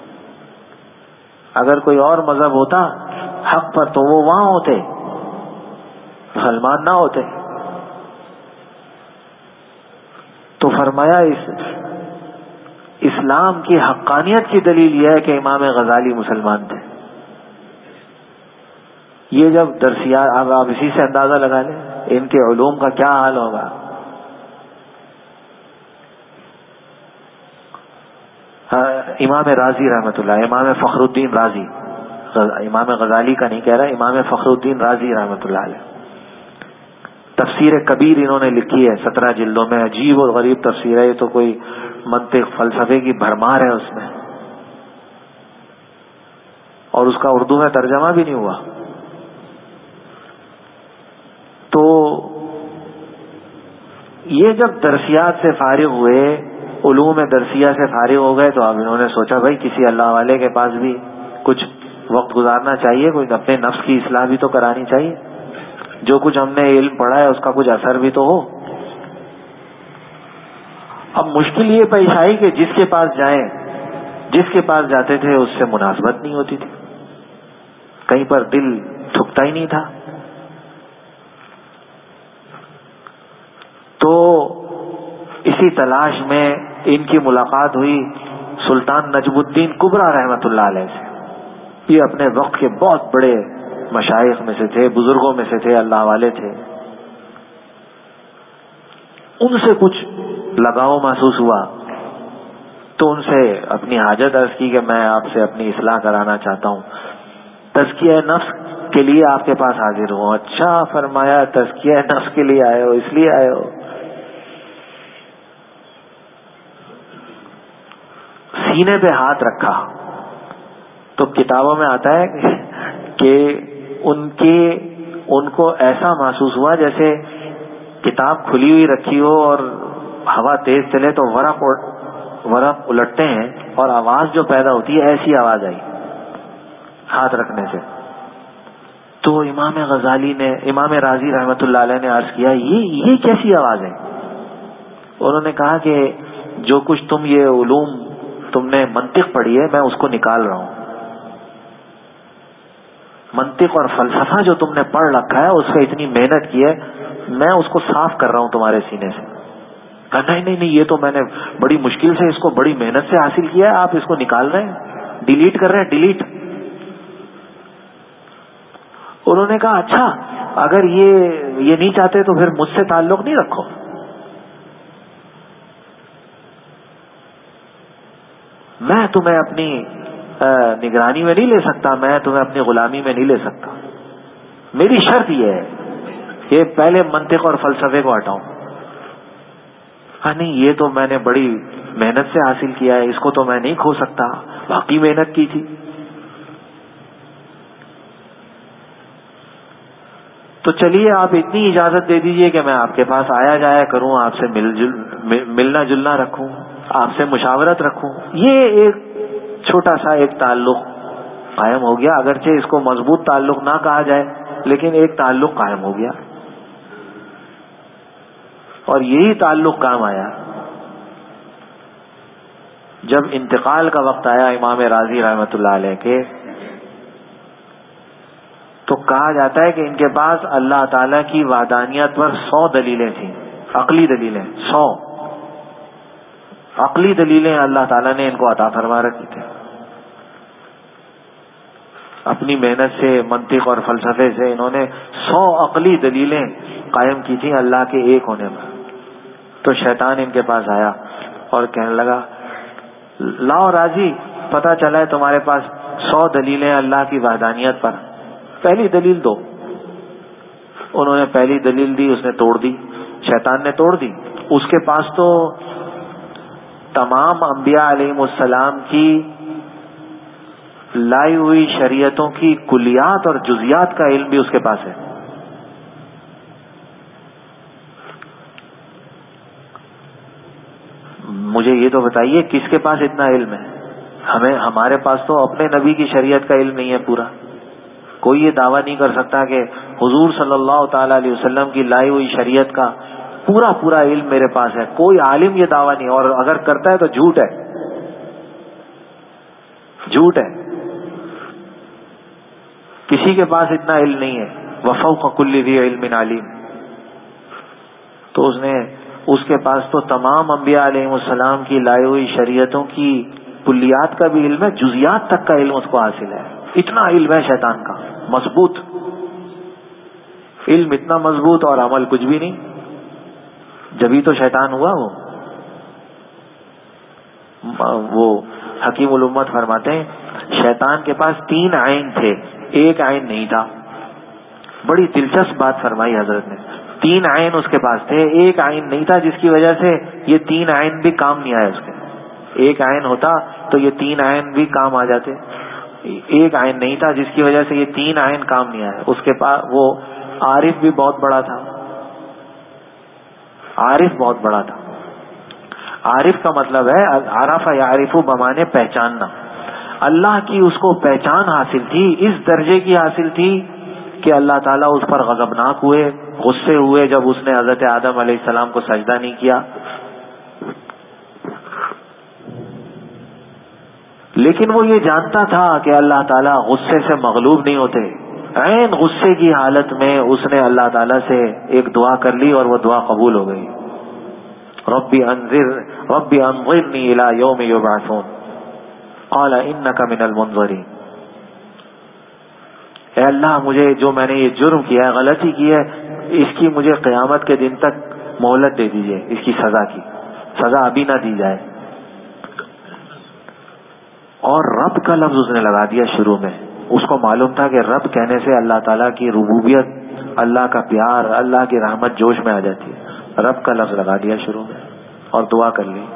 اگر کوئی اور مذہب ہوتا حق پر تو وہ وہاں ہوتے, مسلمان نہ ہوتے. تو فرمایا اس اسلام کی حقانیت کی دلیل یہ ہے کہ امام غزالی مسلمان تھے. یہ جب درسیات, اب آپ اسی سے اندازہ لگا لیں ان کے علوم کا کیا حال ہوگا. امام رازی رحمت اللہ, امام فخر الدین رازی, امام غزالی کا نہیں کہہ رہا, امام فخر الدین رازی رحمت اللہ علیہ, تفسیر کبیر انہوں نے لکھی ہے سترہ جلدوں میں. عجیب اور غریب تفسیر ہے, یہ تو کوئی منطق فلسفے کی بھرمار ہے اس میں, اور اس کا اردو میں ترجمہ بھی نہیں ہوا. تو یہ جب درسیات سے فارغ ہوئے, علوم درسیہ سے فارغ ہو گئے, تو اب انہوں نے سوچا بھائی کسی اللہ والے کے پاس بھی کچھ وقت گزارنا چاہیے, کوئی اپنے نفس کی اصلاح بھی تو کرانی چاہیے. جو کچھ ہم نے علم پڑھا ہے اس کا کچھ اثر بھی تو ہو. اب مشکل یہ پیش آئی کہ جس کے پاس جائیں, جس کے پاس جاتے تھے اس سے مناسبت نہیں ہوتی تھی, کہیں پر دل تھکتا ہی نہیں تھا. تو اسی تلاش میں ان کی ملاقات ہوئی سلطان نجم الدین کبریٰ رحمت اللہ علیہ سے. یہ اپنے وقت کے بہت بڑے مشائخ میں سے تھے, بزرگوں میں سے تھے, اللہ والے تھے. ان سے کچھ لگاؤ محسوس ہوا تو ان سے اپنی حاجت عرض کی کہ میں آپ سے اپنی اصلاح کرانا چاہتا ہوں, تزکیہ نفس کے لیے آپ کے پاس حاضر ہوں. اچھا, فرمایا تزکیہ نفس کے لیے آئے ہو, اس لیے آئے ہو. سینے پہ ہاتھ رکھا تو کتابوں میں آتا ہے کہ ان کے ان کو ایسا محسوس ہوا جیسے کتاب کھلی ہوئی رکھی ہو اور ہوا تیز چلے تو ورق ورق الٹتے ہیں اور آواز جو پیدا ہوتی ہے ایسی آواز آئی ہاتھ رکھنے سے. تو امام غزالی نے, امام رازی رحمت اللہ علیہ نے عرض کیا یہ یہ کیسی آواز ہے, انہوں نے کہا کہ جو کچھ تم یہ علوم تم نے منطق پڑھی ہے میں اس کو نکال رہا ہوں. منطق اور فلسفہ جو تم نے پڑھ رکھا ہے اس پہ اتنی محنت کی ہے میں اس کو صاف کر رہا ہوں تمہارے سینے سے. کہا نہیں نہیں نہیں یہ تو میں نے بڑی مشکل سے اس کو بڑی محنت سے حاصل کیا ہے, آپ اس کو نکال رہے ہیں, ڈیلیٹ کر رہے ہیں, ڈیلیٹ. انہوں نے کہا اچھا اگر یہ یہ نہیں چاہتے تو پھر مجھ سے تعلق نہیں رکھو. میں تمہیں اپنی نگرانی میں نہیں لے سکتا, میں تمہیں اپنی غلامی میں نہیں لے سکتا. میری شرط یہ ہے کہ پہلے منطق اور فلسفے کو ہٹاؤں. ہاں نہیں یہ تو میں نے بڑی محنت سے حاصل کیا ہے, اس کو تو میں نہیں کھو سکتا. باقی محنت کی تھی. تو چلیے آپ اتنی اجازت دے دیجئے کہ میں آپ کے پاس آیا جایا کروں, آپ سے مل جل ملنا جلنا رکھوں, آپ سے مشاورت رکھوں. یہ ایک چھوٹا سا ایک تعلق قائم ہو گیا, اگرچہ اس کو مضبوط تعلق نہ کہا جائے لیکن ایک تعلق قائم ہو گیا. اور یہی تعلق کام آیا جب انتقال کا وقت آیا امام رازی رحمۃ اللہ علیہ کے. تو کہا جاتا ہے کہ ان کے پاس اللہ تعالی کی وحدانیت پر سو دلیلیں تھیں, عقلی دلیلیں. سو عقلی دلیلیں اللہ تعالیٰ نے ان کو عطا فرما رکھی تھی. اپنی محنت سے منطق اور فلسفے سے انہوں نے سو عقلی دلیلیں قائم کی تھیں اللہ کے ایک ہونے پر. تو شیطان ان کے پاس آیا اور کہنے لگا لاؤ راضی, پتہ چلا ہے تمہارے پاس سو دلیلیں اللہ کی وحدانیت پر, پہلی دلیل دو. انہوں نے پہلی دلیل دی, اس نے توڑ دی, شیطان نے توڑ دی. اس کے پاس تو تمام انبیاء علیہ السلام کی لائی ہوئی شریعتوں کی کلیات اور جزیات کا علم بھی اس کے پاس ہے. مجھے یہ تو بتائیے کس کے پاس اتنا علم ہے؟ ہمیں ہمارے پاس تو اپنے نبی کی شریعت کا علم نہیں ہے پورا. کوئی یہ دعویٰ نہیں کر سکتا کہ حضور صلی اللہ تعالی علیہ وسلم کی لائی ہوئی شریعت کا پورا پورا علم میرے پاس ہے. کوئی عالم یہ دعویٰ نہیں, اور اگر کرتا ہے تو جھوٹ ہے, جھوٹ ہے. کسی کے پاس اتنا علم نہیں ہے. وفوق کل ذی علم علیم. تو اس نے اس کے پاس تو تمام انبیاء علیہ السلام کی لائی ہوئی شریعتوں کی کلیات کا بھی علم ہے, جزیات تک کا علم اس کو حاصل ہے. اتنا علم ہے شیطان کا, مضبوط علم, اتنا مضبوط اور عمل کچھ بھی نہیں. جبھی تو شیطان ہوا. وہ وہ حکیم الامت فرماتے ہیں شیطان کے پاس تین عین تھے, ایک عین نہیں تھا. بڑی دلچسپ بات فرمائی حضرت نے. تین عین اس کے پاس تھے, ایک عین نہیں تھا, جس کی وجہ سے یہ تین عین بھی کام نہیں آئے اس کے. ایک عین ہوتا تو یہ تین عین بھی کام آ جاتے. ایک عین نہیں تھا جس کی وجہ سے یہ تین عین کام نہیں آئے. اس کے پاس وہ عارف بھی بہت بڑا تھا, عارف بہت بڑا تھا. عارف کا مطلب ہے عرف یعرف بمانے پہچاننا. اللہ کی اس کو پہچان حاصل تھی, اس درجے کی حاصل تھی کہ اللہ تعالیٰ اس پر غضبناک ہوئے, غصے ہوئے جب اس نے حضرت آدم علیہ السلام کو سجدہ نہیں کیا. لیکن وہ یہ جانتا تھا کہ اللہ تعالیٰ غصے سے مغلوب نہیں ہوتے. عین غصے کی حالت میں اس نے اللہ تعالیٰ سے ایک دعا کر لی اور وہ دعا قبول ہو گئی. ربی انذر ربی انظرنی الی یوم یبعثون قال انک من المنظرین. اے اللہ مجھے جو میں نے یہ جرم کیا ہے, غلطی کی ہے, اس کی مجھے قیامت کے دن تک مہلت دے دیجئے. اس کی سزا کی سزا ابھی نہ دی جائے. اور رب کا لفظ اس نے لگا دیا شروع میں. اس کو معلوم تھا کہ رب کہنے سے اللہ تعالیٰ کی ربوبیت, اللہ کا پیار, اللہ کی رحمت جوش میں آ جاتی ہے. رب کا لفظ لگا دیا شروع میں اور دعا کر لی.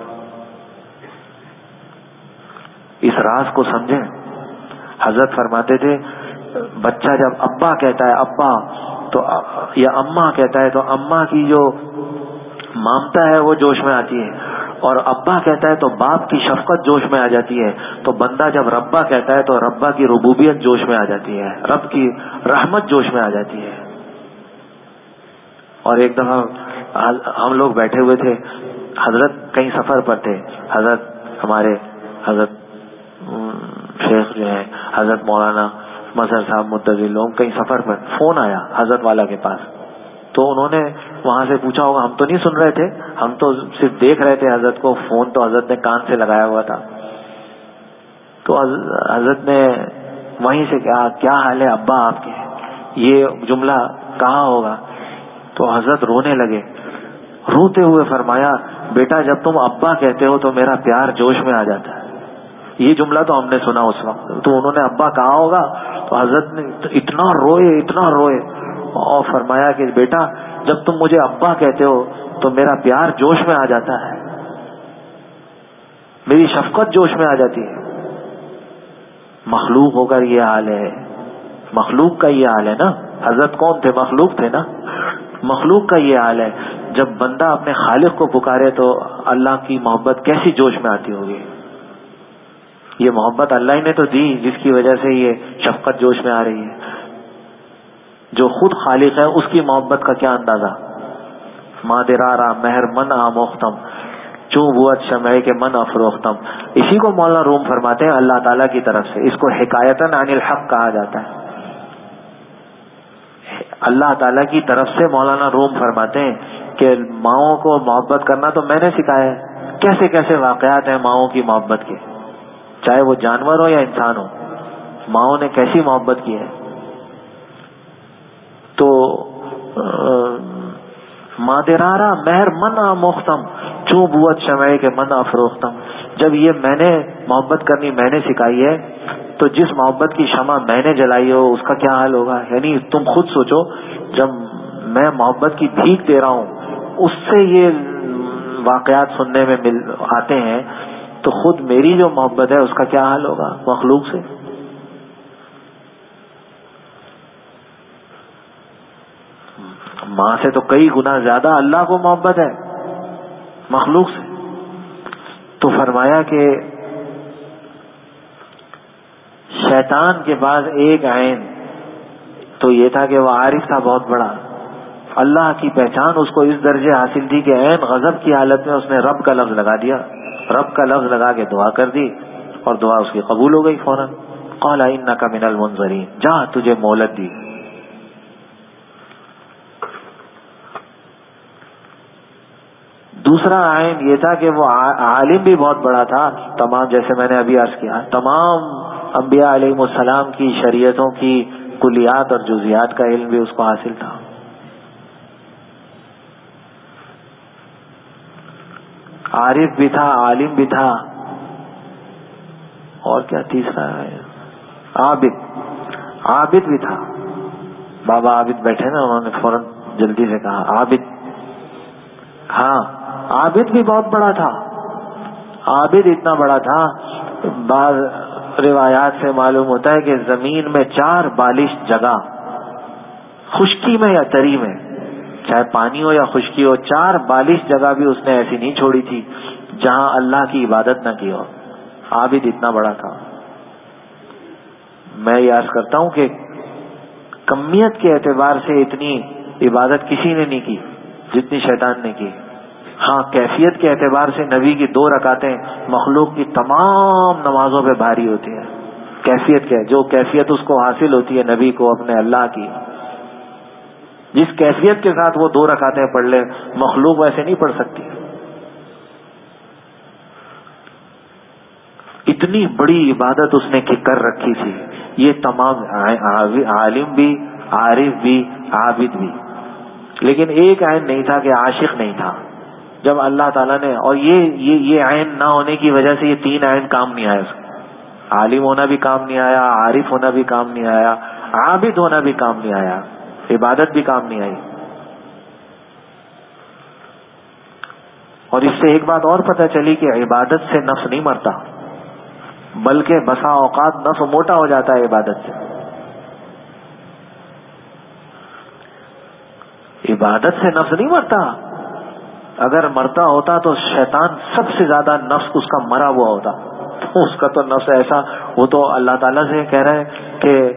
اس راز کو سمجھیں. حضرت فرماتے تھے بچہ جب ابا کہتا ہے ابا تو یا اماں کہتا ہے تو اماں کی جو مامتا ہے وہ جوش میں آتی ہے, اور ابا کہتا ہے تو باپ کی شفقت جوش میں آ جاتی ہے. تو بندہ جب ربا کہتا ہے تو ربا کی ربوبیت جوش میں آ جاتی ہے, رب کی رحمت جوش میں آ جاتی ہے. اور ایک دفعہ ہم لوگ بیٹھے ہوئے تھے حضرت کئی سفر پر تھے، حضرت ہمارے حضرت شیخ جو ہیں حضرت مولانا مظہر صاحب مدعی لوگ کئی سفر پر، فون آیا حضرت والا کے پاس، تو انہوں نے وہاں سے پوچھا ہوگا، ہم تو نہیں سن رہے تھے، ہم تو صرف دیکھ رہے تھے حضرت کو، فون تو حضرت نے کان سے لگایا ہوا تھا. تو حضرت نے وہیں سے کہا کیا حال ہے ابا آپ کے، یہ جملہ کہا ہوگا. تو حضرت رونے لگے، روتے ہوئے فرمایا بیٹا جب تم ابا کہتے ہو تو میرا پیار جوش میں آ جاتا ہے. یہ جملہ تو ہم نے سنا اس وقت، تو انہوں نے ابا کہا ہوگا، تو حضرت نے اتنا روئے اتنا روئے اور فرمایا کہ بیٹا جب تم مجھے ابا کہتے ہو تو میرا پیار جوش میں آ جاتا ہے، میری شفقت جوش میں آ جاتی ہے. مخلوق ہو کر یہ حال ہے، مخلوق کا یہ حال ہے نا. حضرت کون تھے؟ مخلوق تھے نا. مخلوق کا یہ حال ہے. جب بندہ اپنے خالق کو پکارے تو اللہ کی محبت کیسی جوش میں آتی ہوگی. یہ محبت اللہ ہی نے تو دی جس کی وجہ سے یہ شفقت جوش میں آ رہی ہے. جو خود خالق ہے اس کی محبت کا کیا اندازہ. مادرارا مہر من آموختم چوں بوت شمع کے من افروختم. اسی کو مولانا روم فرماتے ہیں اللہ تعالیٰ کی طرف سے، اس کو حکایتاً عن الحق کہا جاتا ہے. اللہ تعالیٰ کی طرف سے مولانا روم فرماتے ہیں کہ ماؤں کو محبت کرنا تو میں نے سکھایا ہے. کیسے کیسے واقعات ہیں ماؤں کی محبت کے، چاہے وہ جانور ہو یا انسان ہو، ماؤں نے کیسی محبت کی ہے. تو مادرارا مہر من آموختم چوں بوت شمع کے من افروختم. جب یہ میں نے محبت کرنی میں نے سکھائی ہے تو جس محبت کی شمع میں نے جلائی ہو اس کا کیا حال ہوگا. یعنی تم خود سوچو، جب میں محبت کی بھیک دے رہا ہوں اس سے یہ واقعات سننے میں مل آتے ہیں تو خود میری جو محبت ہے اس کا کیا حال ہوگا مخلوق سے. ماں سے تو کئی گنا زیادہ اللہ کو محبت ہے مخلوق سے. تو فرمایا کہ شیطان کے پاس ایک عین تو یہ تھا کہ وہ عارف تھا بہت بڑا، اللہ کی پہچان اس کو اس درجے حاصل تھی کہ عین غضب کی حالت میں اس نے رب کا لفظ لگا دیا، رب کا لفظ لگا کے دعا کر دی اور دعا اس کی قبول ہو گئی فوراً. قال انک من المنظرین، جا تجھے مہلت دی. دوسرا عین یہ تھا کہ وہ عالم بھی بہت بڑا تھا، تمام جیسے میں نے ابھی عرض کیا تمام انبیاء علیہ السلام کی شریعتوں کی کلیات اور جزیات کا علم بھی اس کو حاصل تھا. عارف بھی تھا، عالم بھی تھا، اور کیا تیسرا ہے عابد، عابد بھی تھا. بابا عابد بیٹھے نا، انہوں نے فوراً جلدی سے کہا عابد. ہاں عابد بھی بہت بڑا تھا. عابد اتنا بڑا تھا، بعض روایات سے معلوم ہوتا ہے کہ زمین میں چار بالش جگہ، خشکی میں یا تری میں، چاہے پانی ہو یا خشکی ہو، چار بالش جگہ بھی اس نے ایسی نہیں چھوڑی تھی جہاں اللہ کی عبادت نہ کی ہو. عابد اتنا بڑا تھا. میں یہ عرض کرتا ہوں کہ کمیت کے اعتبار سے اتنی عبادت کسی نے نہیں کی جتنی شیطان نے کی. ہاں کیفیت کے اعتبار سے نبی کی دو رکعتیں مخلوق کی تمام نمازوں پہ بھاری ہوتی ہیں. کیفیت کیا، جو کیفیت اس کو حاصل ہوتی ہے نبی کو اپنے اللہ کی، جس کیفیت کے ساتھ وہ دو رکعتیں پڑھ لے مخلوق ویسے نہیں پڑھ سکتی. اتنی بڑی عبادت اس نے کر رکھی تھی. یہ تمام عالم بھی، عارف بھی، عابد بھی، لیکن ایک عین نہیں تھا کہ عاشق نہیں تھا. جب اللہ تعالیٰ نے، اور یہ یہ یہ عین نہ ہونے کی وجہ سے یہ تین عین کام نہیں آیا اس کو. عالم ہونا بھی کام نہیں آیا، عارف ہونا بھی کام نہیں آیا، عابد ہونا بھی کام نہیں آیا، عبادت بھی کام نہیں آئی. اور اس سے ایک بات اور پتہ چلی کہ عبادت سے نفس نہیں مرتا، بلکہ بسا اوقات نفس موٹا ہو جاتا ہے عبادت سے. عبادت سے نفس نہیں مرتا. اگر مرتا ہوتا تو شیطان سب سے زیادہ نفس اس کا مرا ہوا ہوتا. اس کا تو نفس ایسا، وہ تو اللہ تعالیٰ سے کہہ رہے ہیں کہ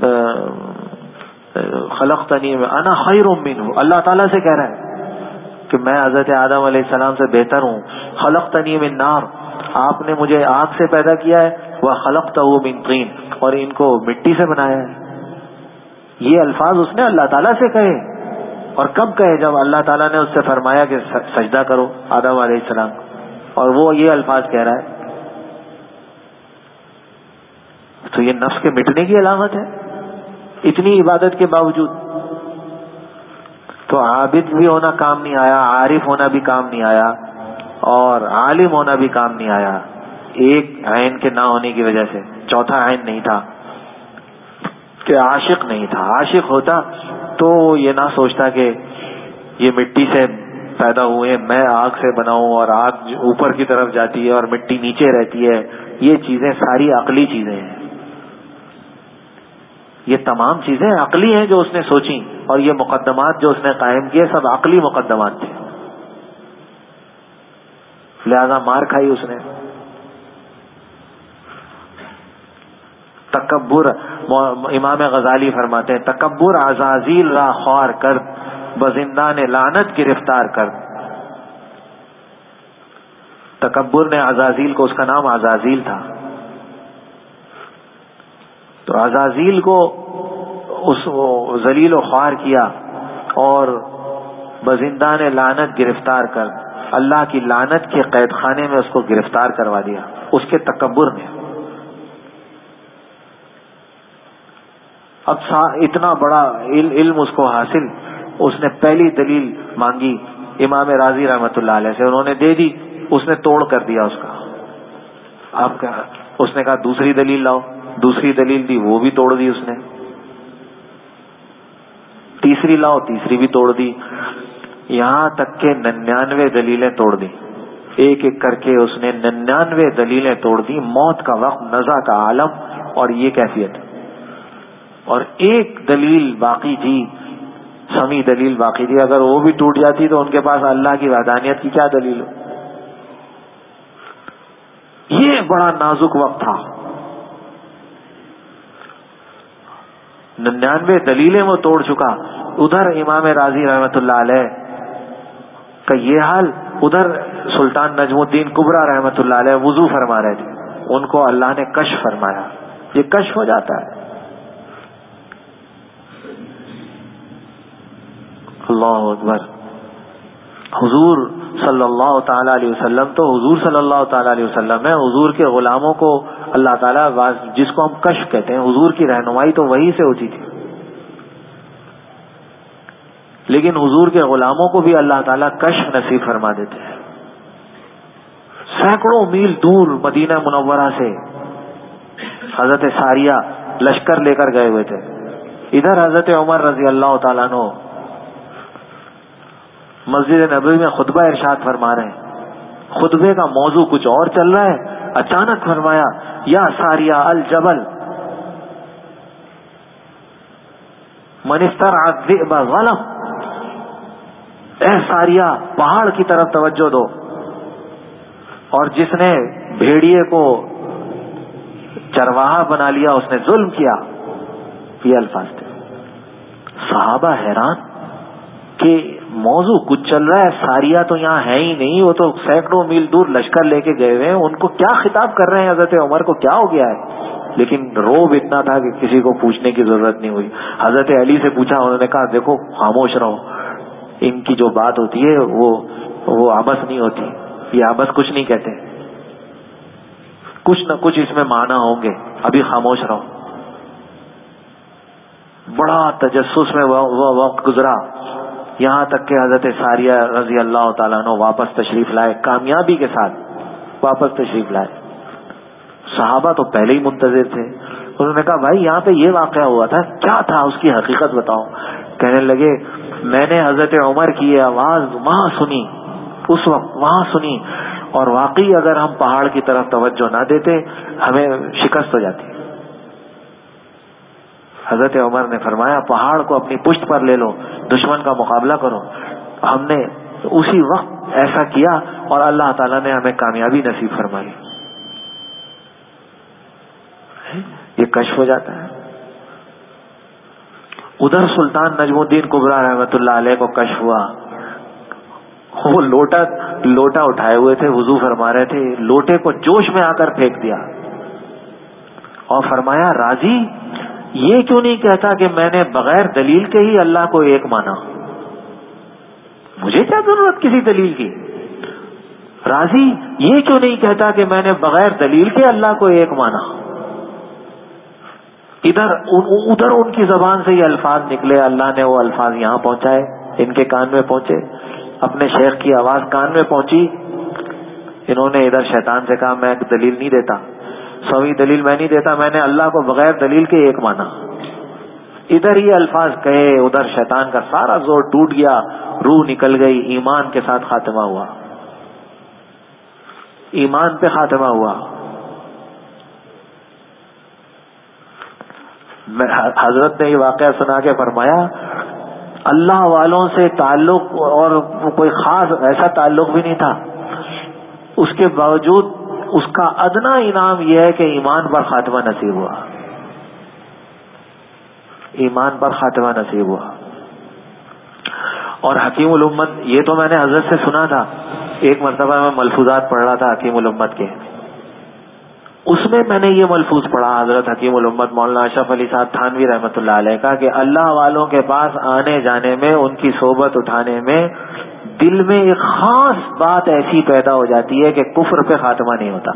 خلقتنی انا خیر منہ، اللہ تعالیٰ سے کہہ رہا ہے کہ میں حضرت آدم علیہ السلام سے بہتر ہوں. خلقتنی من نار، آپ نے مجھے آگ سے پیدا کیا ہے، وخلقتہ من طین، اور ان کو مٹی سے بنایا ہے. یہ الفاظ اس نے اللہ تعالیٰ سے کہے. اور کب کہے؟ جب اللہ تعالیٰ نے اس سے فرمایا کہ سجدہ کرو آدم علیہ السلام، اور وہ یہ الفاظ کہہ رہا ہے. تو یہ نفس کے مٹنے کی علامت ہے اتنی عبادت کے باوجود. تو عابد بھی ہونا کام نہیں آیا، عارف ہونا بھی کام نہیں آیا، اور عالم ہونا بھی کام نہیں آیا، ایک عین کے نہ ہونے کی وجہ سے. چوتھا عین نہیں تھا کہ عاشق نہیں تھا. عاشق ہوتا تو یہ نہ سوچتا کہ یہ مٹی سے پیدا ہوئے، میں آگ سے بناؤں، اور آگ اوپر کی طرف جاتی ہے اور مٹی نیچے رہتی ہے. یہ چیزیں ساری عقلی چیزیں ہیں. یہ تمام چیزیں عقلی ہیں جو اس نے سوچی، اور یہ مقدمات جو اس نے قائم کیے سب عقلی مقدمات تھے. لہذا مار کھائی اس نے. تکبر، امام غزالی فرماتے ہیں تکبر عزازیل را خوار کرد، بزندان لعنت گرفتار کرد. تکبر نے عزازیل کو، اس کا نام عزازیل تھا، تو عزازیل کو اس ذلیل و خوار کیا اور بزندان لعنت گرفتار کر، اللہ کی لعنت کے قید خانے میں اس کو گرفتار کروا دیا اس کے تکبر نے. اب اتنا بڑا علم اس کو حاصل، اس نے پہلی دلیل مانگی امام راضی رحمت اللہ علیہ سے، انہوں نے دے دی، اس نے توڑ کر دیا اس کا. اب کیا؟ اس نے کہا دوسری دلیل لاؤ، دوسری دلیل دی، وہ بھی توڑ دی اس نے. تیسری لاؤ، تیسری بھی توڑ دی. یہاں تک کہ ننانوے دلیلیں توڑ دی. ایک ایک کر کے اس نے ننانوے دلیلیں توڑ دی. موت کا وقت، نزع کا عالم، اور یہ کیفیت. اور ایک دلیل باقی تھی، سمی دلیل باقی تھی. اگر وہ بھی ٹوٹ جاتی تو ان کے پاس اللہ کی وحدانیت کی کیا دلیل ہو. یہ بڑا نازک وقت تھا. ننانوے دلیلیں وہ توڑ چکا. ادھر امام راضی رحمت اللہ علیہ کا یہ حال، ادھر سلطان نجم الدین کبریٰ رحمت اللہ علیہ وضو فرما رہے تھے، ان کو اللہ نے کشف فرمایا. یہ کشف ہو جاتا ہے. اللہ اکبر. حضور صلی اللہ تعالی علیہ وسلم تو حضور صلی اللہ تعالی علیہ وسلم ہے. حضور کے غلاموں کو اللہ تعالیٰ، جس کو ہم کشف کہتے ہیں، حضور کی رہنمائی تو وہی سے ہوتی تھی، لیکن حضور کے غلاموں کو بھی اللہ تعالیٰ کشف نصیب فرما دیتے ہیں. سینکڑوں میل دور مدینہ منورہ سے حضرت ساریہ لشکر لے کر گئے ہوئے تھے. ادھر حضرت عمر رضی اللہ تعالیٰ عنہ مسجد نبوی میں خطبہ ارشاد فرما رہے ہیں. خطبے کا موضوع کچھ اور چل رہا ہے، اچانک فرمایا یا ساریہ الجبل من استرعى الذئب ظلم. اے ساریہ، پہاڑ کی طرف توجہ دو، اور جس نے بھیڑیے کو چرواہا بنا لیا اس نے ظلم کیا. یہ الفاظ تھے. صحابہ حیران کہ موضوع کچھ چل رہا ہے، ساریہ تو یہاں ہے ہی نہیں، وہ تو سینکڑوں میل دور لشکر لے کے گئے ہوئے ہیں، ان کو کیا خطاب کر رہے ہیں، حضرت عمر کو کیا ہو گیا ہے. لیکن روب اتنا تھا کہ کسی کو پوچھنے کی ضرورت نہیں ہوئی. حضرت علی سے پوچھا، انہوں نے کہا دیکھو خاموش رہو، ان کی جو بات ہوتی ہے وہ وہ آبس نہیں ہوتی، یہ آبس کچھ نہیں کہتے، کچھ نہ کچھ اس میں معنی ہوں گے، ابھی خاموش رہو. بڑا تجسس میں وہ وقت گزرا، یہاں تک کہ حضرت ساریہ رضی اللہ تعالیٰ عنہ واپس تشریف لائے، کامیابی کے ساتھ واپس تشریف لائے. صحابہ تو پہلے ہی منتظر تھے. انہوں نے کہا بھائی یہاں پہ یہ واقعہ ہوا تھا، کیا تھا، اس کی حقیقت بتاؤ. کہنے لگے میں نے حضرت عمر کی یہ آواز وہاں سنی، اس وقت وہاں سنی، اور واقعی اگر ہم پہاڑ کی طرف توجہ نہ دیتے ہمیں شکست ہو جاتی. حضرت عمر نے فرمایا پہاڑ کو اپنی پشت پر لے لو، دشمن کا مقابلہ کرو. ہم نے اسی وقت ایسا کیا اور اللہ تعالیٰ نے ہمیں کامیابی نصیب فرمائی. یہ کشف ہو جاتا ہے. ادھر سلطان نجم الدین کبریٰ رحمت اللہ علیہ کو کشف ہوا، وہ لوٹا لوٹا اٹھائے ہوئے تھے، وضو فرما رہے تھے، لوٹے کو جوش میں آ کر پھینک دیا اور فرمایا راضی یہ کیوں نہیں کہتا کہ میں نے بغیر دلیل کے ہی اللہ کو ایک مانا، مجھے کیا ضرورت کسی دلیل کی؟ راضی یہ کیوں نہیں کہتا کہ میں نے بغیر دلیل کے اللہ کو ایک مانا؟ ادھر ادھر ان کی زبان سے یہ الفاظ نکلے، اللہ نے وہ الفاظ یہاں پہنچائے، ان کے کان میں پہنچے، اپنے شیخ کی آواز کان میں پہنچی، انہوں نے ادھر شیطان سے کہا میں دلیل نہیں دیتا، سویں دلیل میں نہیں دیتا، میں نے اللہ کو بغیر دلیل کے ایک مانا۔ ادھر یہ الفاظ کہے، ادھر شیطان کا سارا زور ٹوٹ گیا، روح نکل گئی، ایمان کے ساتھ خاتمہ ہوا، ایمان پہ خاتمہ ہوا۔ حضرت نے یہ واقعہ سنا کے فرمایا اللہ والوں سے تعلق اور کوئی خاص ایسا تعلق بھی نہیں تھا، اس کے باوجود اس کا ادنا انعام یہ ہے کہ ایمان پر خاتمہ نصیب ہوا، ایمان پر خاتمہ نصیب ہوا۔ اور حکیم الامت، یہ تو میں نے حضرت سے سنا تھا، ایک مرتبہ میں ملفوظات پڑھ رہا تھا حکیم الامت کے، اس میں میں نے یہ ملفوظ پڑھا حضرت حکیم الامت مولانا اشرف علی صاحب تھانوی رحمۃ اللہ علیہ کا کہ اللہ والوں کے پاس آنے جانے میں، ان کی صحبت اٹھانے میں دل میں ایک خاص بات ایسی پیدا ہو جاتی ہے کہ کفر پہ خاتمہ نہیں ہوتا،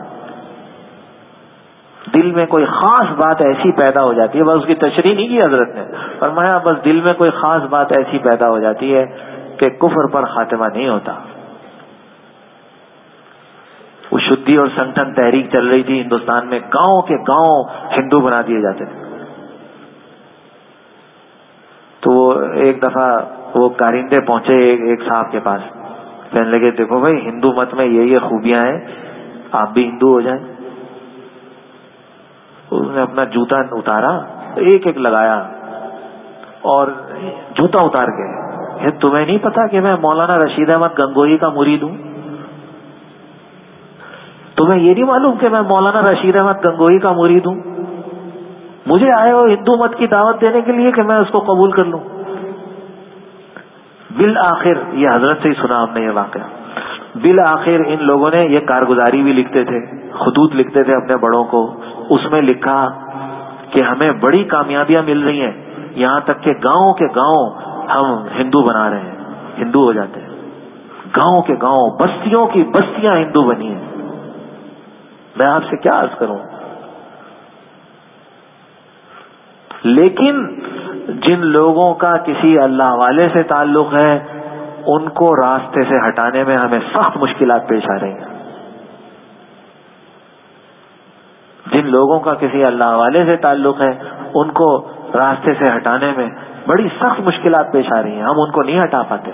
دل میں کوئی خاص بات ایسی پیدا ہو جاتی ہے، بس اس کی تشریح نہیں کی حضرت نے، فرمایا بس دل میں کوئی خاص بات ایسی پیدا ہو جاتی ہے کہ کفر پر خاتمہ نہیں ہوتا۔ وہ شدی اور سنگٹن تحریک چل رہی تھی ہندوستان میں، گاؤں کے گاؤں ہندو بنا دیے جاتے تھے۔ تو وہ ایک دفعہ وہ کارندے پہنچے ایک صاحب کے پاس، کہنے لگے دیکھو بھائی ہندو مت میں یہ یہ خوبیاں ہیں، آپ بھی ہندو ہو جائیں۔ اس نے اپنا جوتا اتارا، ایک ایک لگایا اور جوتا اتار کے، تمہیں نہیں پتا کہ میں مولانا رشید احمد گنگوہی کا مرید ہوں؟ تمہیں یہ نہیں معلوم کہ میں مولانا رشید احمد گنگوہی کا مرید ہوں؟ مجھے آئے ہو ہندو مت کی دعوت دینے کے لیے کہ میں اس کو قبول کر لوں؟ بالآخر یہ حضرت سے ہی سنا ہم نے یہ واقعہ، بالآخر ان لوگوں نے یہ کارگزاری بھی لکھتے تھے، خطوط لکھتے تھے اپنے بڑوں کو، اس میں لکھا کہ ہمیں بڑی کامیابیاں مل رہی ہیں، یہاں تک کہ گاؤں کے گاؤں ہم ہندو بنا رہے ہیں، ہندو ہو جاتے ہیں، گاؤں کے گاؤں، بستیوں کی بستیاں ہندو بنی ہیں۔ میں آپ سے کیا عرض کروں، لیکن جن لوگوں کا کسی اللہ والے سے تعلق ہے ان کو راستے سے ہٹانے میں ہمیں سخت مشکلات پیش آ رہی ہیں، جن لوگوں کا کسی اللہ والے سے تعلق ہے ان کو راستے سے ہٹانے میں بڑی سخت مشکلات پیش آ رہی ہیں، ہم ان کو نہیں ہٹا پاتے۔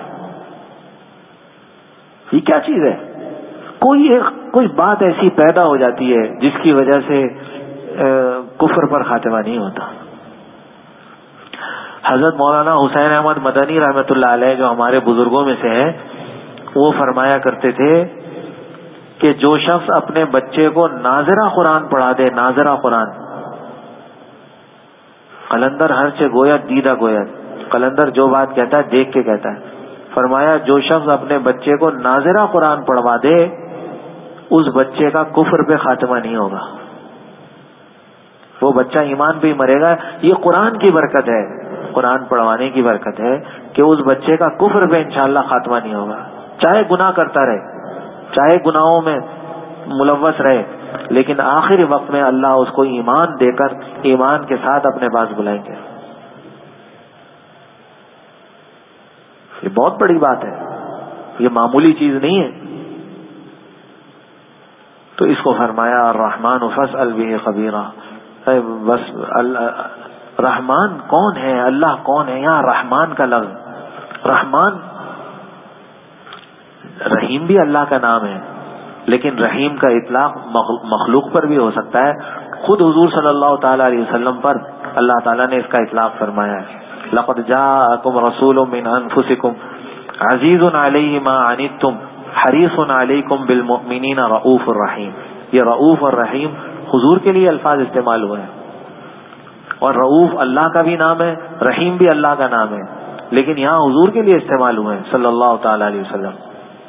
یہ کیا چیز ہے؟ کوئی ایک کوئی بات ایسی پیدا ہو جاتی ہے جس کی وجہ سے کفر پر خاتمہ نہیں ہوتا۔ حضرت مولانا حسین احمد مدنی رحمۃ اللہ علیہ جو ہمارے بزرگوں میں سے ہیں، وہ فرمایا کرتے تھے کہ جو شخص اپنے بچے کو ناظرہ قرآن پڑھا دے، ناظرہ قرآن، قلندر ہر چے گویا دیدہ گویا، قلندر جو بات کہتا ہے دیکھ کے کہتا ہے، فرمایا جو شخص اپنے بچے کو ناظرہ قرآن پڑھوا دے اس بچے کا کفر پہ خاتمہ نہیں ہوگا، وہ بچہ ایمان پہ ہی مرے گا۔ یہ قرآن کی برکت ہے، قرآن پڑھوانے کی برکت ہے کہ اس بچے کا کفر پہ انشاءاللہ خاتمہ نہیں ہوگا، چاہے گناہ کرتا رہے، چاہے گناہوں میں ملوث رہے، لیکن آخری وقت میں اللہ اس کو ایمان دے کر ایمان کے ساتھ اپنے پاس بلائیں گے۔ یہ بہت بڑی بات ہے، یہ معمولی چیز نہیں ہے۔ تو اس کو فرمایا الرحمن فاسأل به خبیرا، بس رحمان کون ہے، اللہ کون ہے، یہاں رحمان کا لفظ، رحمان رحیم بھی اللہ کا نام ہے، لیکن رحیم کا اطلاق مخلوق پر بھی ہو سکتا ہے، خود حضور صلی اللہ تعالی علیہ وسلم پر اللہ تعالیٰ نے اس کا اطلاق فرمایا ہے، لقد جاءکم رسول من انفسکم عزیز علیہ ما عنتم حریص علیکم بالمؤمنین رؤوف الرحیم۔ یہ رؤوف اور رحیم حضور کے لیے الفاظ استعمال ہوئے ہیں، اور رؤوف اللہ کا بھی نام ہے، رحیم بھی اللہ کا نام ہے، لیکن یہاں حضور کے لیے استعمال ہوئے ہیں صلی اللہ تعالی علیہ وسلم۔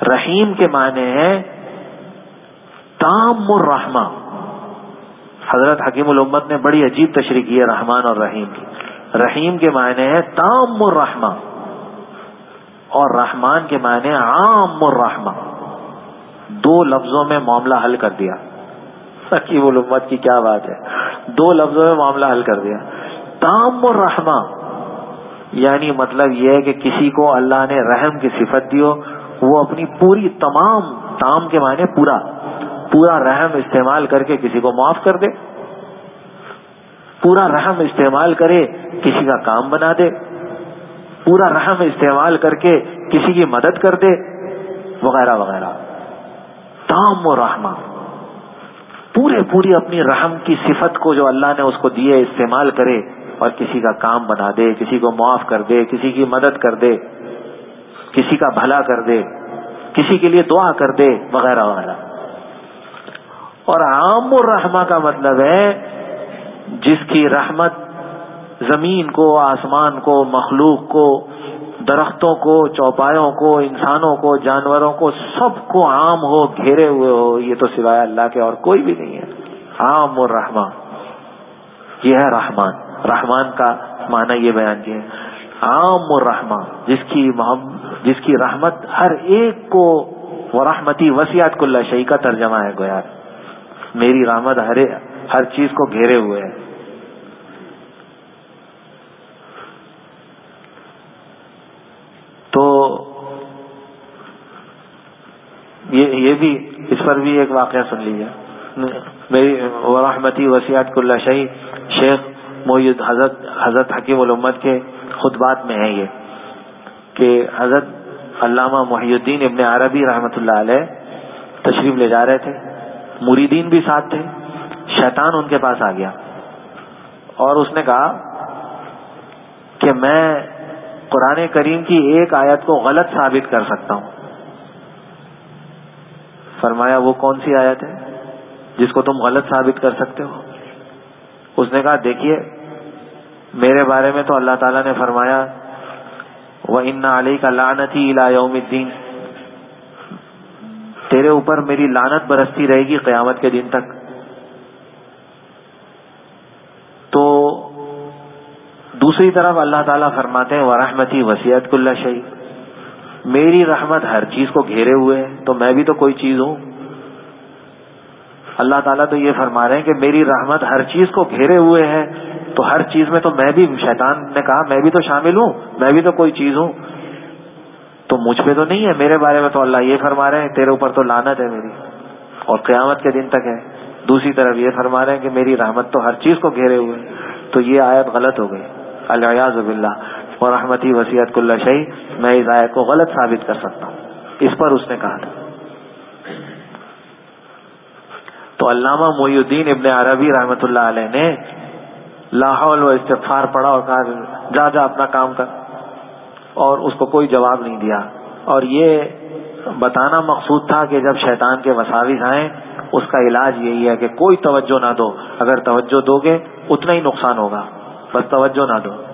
رحیم کے معنی ہے تام الرحمہ. حضرت حکیم الامت نے بڑی عجیب تشریح کی ہے رحمان اور رحیم کی. رحیم کے معنی ہے تام الرحمہ اور رحمان کے معنی عام الرحمہ. دو لفظوں میں معاملہ حل کر دیا. حکیم الامت کی کیا بات ہے, دو لفظوں میں معاملہ حل کر دیا. تام الرحمہ یعنی مطلب یہ ہے کہ کسی کو اللہ نے رحم کی صفت دی ہو, وہ اپنی پوری تمام, تام کے معنی پورا پورا رحم استعمال کر کے کسی کو معاف کر دے, پورا رحم استعمال کرے کسی کا کام بنا دے, پورا رحم استعمال کر کے کسی کی مدد کر دے, وغیرہ وغیرہ. تام و رحمہ پورے پوری اپنی رحم کی صفت کو جو اللہ نے اس کو دی ہے استعمال کرے اور کسی کا کام بنا دے, کسی کو معاف کر دے, کسی کی مدد کر دے, کسی کا بھلا کر دے, کسی کے لیے دعا کر دے, وغیرہ وغیرہ. اور عام الرحمہ کا مطلب ہے جس کی رحمت زمین کو, آسمان کو, مخلوق کو, درختوں کو, چوپایوں کو, انسانوں کو, جانوروں کو, سب کو عام ہو, گھیرے ہوئے ہو. یہ تو سوائے اللہ کے اور کوئی بھی نہیں ہے. عام الرحمہ یہ ہے رحمان. رحمان کا معنی یہ بیان کیا ہے عام الرحمہ, جس کی محبت, جس کی رحمت ہر ایک کو. ورحمتی وسعت کل شیء کا ترجمہ ہے گویا میری رحمت ہر ہر چیز کو گھیرے ہوئے ہے. تو یہ یہ بھی, اس پر بھی ایک واقعہ سن لیجیے. میری ورحمتی وسعت کل شیء شیخ محی حضرت حضرت حکیم الامت کے خطبات میں ہے یہ کہ حضرت علامہ محی الدین ابن عربی رحمۃ اللہ علیہ تشریف لے جا رہے تھے, مریدین بھی ساتھ تھے. شیطان ان کے پاس آ گیا اور اس نے کہا کہ میں قرآن کریم کی ایک آیت کو غلط ثابت کر سکتا ہوں. فرمایا وہ کون سی آیت ہے جس کو تم غلط ثابت کر سکتے ہو؟ اس نے کہا دیکھیے میرے بارے میں تو اللہ تعالیٰ نے فرمایا وَإِنَّ عَلَيْكَ لَعْنَتِي إِلَىٰ يَوْمِ الدِّينِ, تیرے اوپر میری لعنت برستی رہے گی قیامت کے دن تک. تو دوسری طرف اللہ تعالیٰ فرماتے ہیں وَرَحْمَتِي وَسِعَتْ كُلَّ شَيْءٍ, میری رحمت ہر چیز کو گھیرے ہوئے ہے, تو میں بھی تو کوئی چیز ہوں. اللہ تعالیٰ تو یہ فرما رہے ہیں کہ میری رحمت ہر چیز کو گھیرے ہوئے ہے, تو ہر چیز میں تو میں بھی, شیطان نے کہا میں بھی تو شامل ہوں, میں بھی تو کوئی چیز ہوں. تو مجھ پہ تو نہیں ہے, میرے بارے میں تو اللہ یہ فرما رہے ہیں تیرے اوپر تو لعنت ہے میری اور قیامت کے دن تک ہے. دوسری طرف یہ فرما رہے ہیں کہ میری رحمت تو ہر چیز کو گھیرے ہوئے ہے. تو یہ آیت غلط ہو گئی, العیاذ باللہ. ورحمتی وسعت کل شیء, میں اس آیت کو غلط ثابت کر سکتا ہوں. اس پر اس نے کہا تھا. تو علامہ محی الدین ابن عربی رحمۃ اللہ علیہ نے لا حول و استغفار پڑھا اور کہا جا جا اپنا کام کر, اور اس کو کوئی جواب نہیں دیا. اور یہ بتانا مقصود تھا کہ جب شیطان کے وساوس آئیں اس کا علاج یہی ہے کہ کوئی توجہ نہ دو. اگر توجہ دو گے اتنا ہی نقصان ہوگا, بس توجہ نہ دو.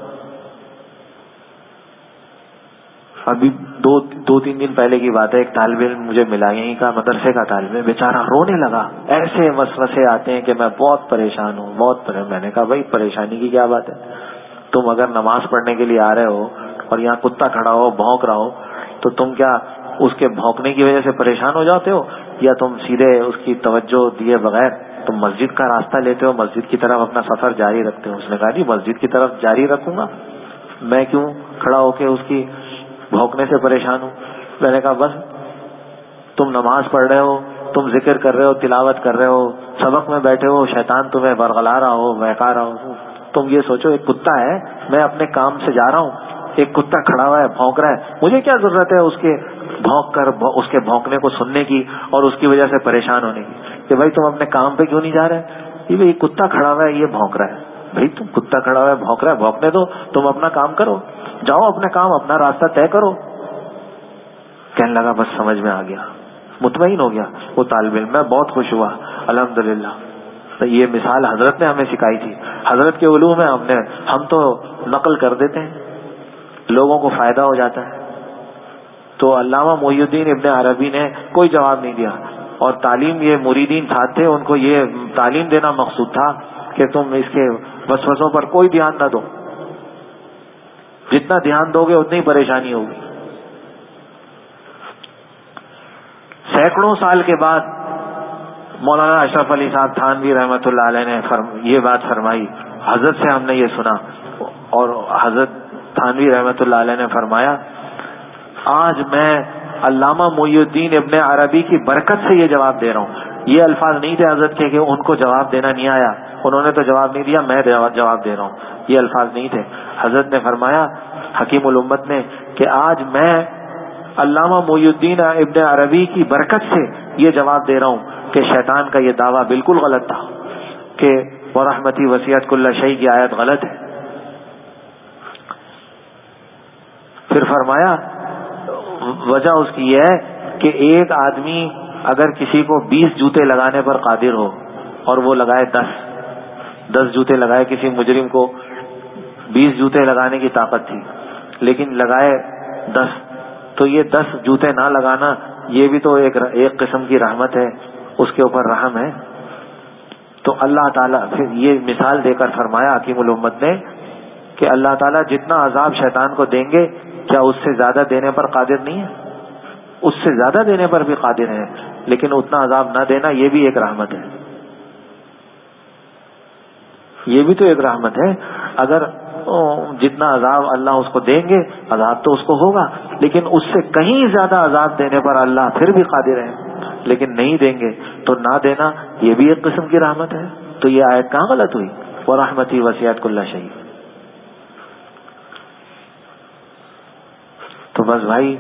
ابھی دو دو تین دن پہلے کی بات ہے, ایک طالب علم مجھے ملا, یہیں کا مدرسے کا طالب علم, بیچارہ رونے لگا. ایسے وسوسے آتے ہیں کہ میں بہت پریشان ہوں, بہت پریشان. میں نے کہا بھائی پریشانی کی کیا بات ہے, تم اگر نماز پڑھنے کے لیے آ رہے ہو اور یہاں کتا کھڑا ہو بھونک رہا ہو, تو تم کیا اس کے بھونکنے کی وجہ سے پریشان ہو جاتے ہو, یا تم سیدھے اس کی توجہ دیے بغیر تم مسجد کا راستہ لیتے ہو, مسجد کی طرف اپنا سفر جاری رکھتے ہو؟ اس نے کہا جی مسجد کی طرف جاری رکھوں گا, میں کیوں کھڑا ہو کے اس کی بھونکنے سے پریشان ہوں. میں نے کہا بس تم نماز پڑھ رہے ہو, تم ذکر کر رہے ہو, تلاوت کر رہے ہو, سبق میں بیٹھے ہو, شیطان تمہیں برغلا رہا ہو, بہکا رہا ہو. تم یہ سوچو ایک کتا ہے, میں اپنے کام سے جا رہا ہوں, ایک کتا کھڑا ہوا ہے بھونک رہا ہے, مجھے کیا ضرورت ہے اس کے بھونک کر اس کے بھونکنے کو سننے کی اور اس کی وجہ سے پریشان ہونے کی کہ بھائی تم اپنے کام پہ کیوں نہیں جا رہے؟ یہ بھائی کتا کھڑا ہوا ہے یہ بھونک رہا ہے, بھائی تم کتا کھڑا ہوا ہے بھونک رہا ہے, بھونکنے دو, تم اپنا کام کرو, جاؤ اپنے کام, اپنا راستہ طے کرو. کہنے لگا بس سمجھ میں آ گیا, مطمئن ہو گیا وہ طالب علم. میں بہت خوش ہوا الحمدللہ. تو یہ مثال حضرت نے ہمیں سکھائی تھی. حضرت کے علوم ہے, ہم نے ہم تو نقل کر دیتے ہیں, لوگوں کو فائدہ ہو جاتا ہے. تو علامہ محی الدین ابن عربی نے کوئی جواب نہیں دیا، اور تعلیم یہ مریدین ساتھ تھے، ان کو یہ تعلیم دینا مقصود تھا کہ تم اس کے وسوسوں پر کوئی دھیان نہ دو، جتنا دھیان دو گے اتنی پریشانی ہوگی۔ سینکڑوں سال کے بعد مولانا اشرف علی صاحب تھانوی رحمۃ اللہ علیہ نے فرم یہ بات فرمائی، حضرت سے ہم نے یہ سنا، اور حضرت تھانوی رحمۃ اللہ علیہ نے فرمایا آج میں علامہ محی الدین ابن عربی کی برکت سے یہ جواب دے رہا ہوں۔ یہ الفاظ نہیں تھے حضرت کے کہ ان کو جواب دینا نہیں آیا، انہوں نے تو جواب نہیں دیا، میں جواب دے رہا ہوں، یہ الفاظ نہیں تھے۔ حضرت نے فرمایا حکیم الامت نے کہ آج میں علامہ محی الدین ابن عربی کی برکت سے یہ جواب دے رہا ہوں کہ شیطان کا یہ دعویٰ بالکل غلط تھا کہ وَرَحْمَتِي وَسِعَتْ كُلَّ شَيْءٍ کی آیت غلط ہے۔ پھر فرمایا وجہ اس کی یہ ہے کہ ایک آدمی اگر کسی کو بیس جوتے لگانے پر قادر ہو اور وہ لگائے دس دس جوتے لگائے، کسی مجرم کو بیس جوتے لگانے کی طاقت تھی لیکن لگائے دس، تو یہ دس جوتے نہ لگانا یہ بھی تو ایک ایک قسم کی رحمت ہے، اس کے اوپر رحم ہے۔ تو اللہ تعالیٰ پھر یہ مثال دے کر فرمایا حکیم الامت نے کہ اللہ تعالیٰ جتنا عذاب شیطان کو دیں گے کیا اس سے زیادہ دینے پر قادر نہیں ہے؟ اس سے زیادہ دینے پر بھی قادر ہے، لیکن اتنا عذاب نہ دینا یہ بھی ایک رحمت ہے، یہ بھی تو ایک رحمت ہے۔ اگر جتنا عذاب اللہ اس کو دیں گے، عذاب تو اس کو ہوگا، لیکن اس سے کہیں زیادہ عذاب دینے پر اللہ پھر بھی قادر ہے، لیکن نہیں دیں گے تو نہ دینا یہ بھی ایک قسم کی رحمت ہے۔ تو یہ آیت کہاں غلط ہوئی؟ وَرَحْمَتِي وَسِعَتْ كُلَّ شَيْءٍ۔ تو بس بھائی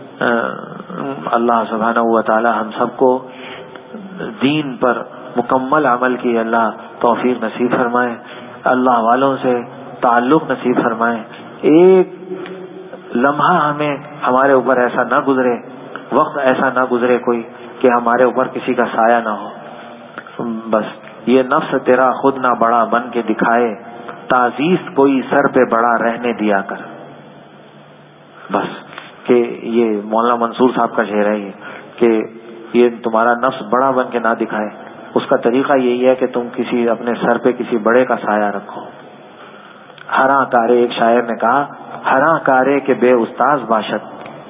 اللہ سبحانہ و تعالی ہم سب کو دین پر مکمل عمل کی اللہ توفیق نصیب فرمائے، اللہ والوں سے تعلق نصیب فرمائے، ایک لمحہ ہمیں ہمارے اوپر ایسا نہ گزرے، وقت ایسا نہ گزرے کوئی کہ ہمارے اوپر کسی کا سایہ نہ ہو۔ بس یہ نفس تیرا خود نہ بڑا بن کے دکھائے، تعزیز کوئی سر پہ بڑا رہنے دیا کر۔ بس کہ یہ مولانا منصور صاحب کا شعر ہے یہ کہ یہ تمہارا نفس بڑا بن کے نہ دکھائے، اس کا طریقہ یہی ہے کہ تم کسی اپنے سر پہ کسی بڑے کا سایہ رکھو۔ ہراں کارے، ایک شاعر نے کہا ہراں کارے کے بے استاد باشد،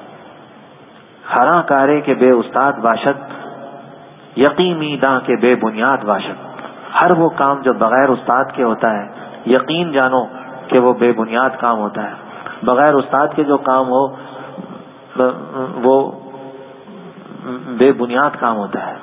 ہراں کارے کے بے استاد باشد، یقینی داں کے بے بنیاد باشد۔ ہر وہ کام جو بغیر استاد کے ہوتا ہے یقین جانو کہ وہ بے بنیاد کام ہوتا ہے۔ بغیر استاد کے جو کام ہو وہ بے بنیاد کام ہوتا ہے۔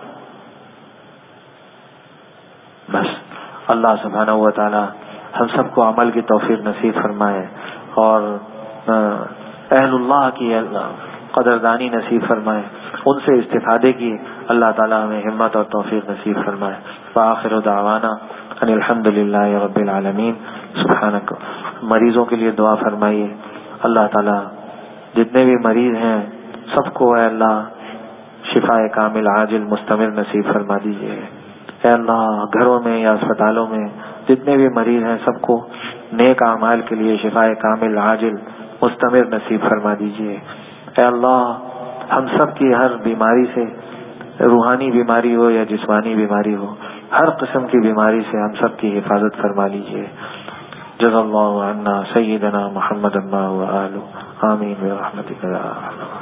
بس اللہ سبحانہ و تعالی ہم سب کو عمل کی توفیق نصیب فرمائے اور اہل اللہ کی قدردانی نصیب فرمائے، ان سے استفادے کی اللہ تعالی ہمیں ہمت اور توفیق نصیب فرمائے۔ وآخر دعوانا ان الحمد للہ رب العالمین۔ سبحانک، مریضوں کے لیے دعا فرمائیے، اللہ تعالی جتنے بھی مریض ہیں سب کو اے اللہ شفاء کامل عاجل مستمر نصیب فرما دیجیے۔ اے اللہ گھروں میں یا اسپتالوں میں جتنے بھی مریض ہیں سب کو نیک اعمال کے لیے شفاء کامل عاجل مستمر نصیب فرما دیجیے۔ اے اللہ ہم سب کی ہر بیماری سے، روحانی بیماری ہو یا جسمانی بیماری ہو، ہر قسم کی بیماری سے ہم سب کی حفاظت فرما لیجیے۔ جزا اللہ عنا سیدنا محمد و آلہ آمین برحمتک یا ارحم۔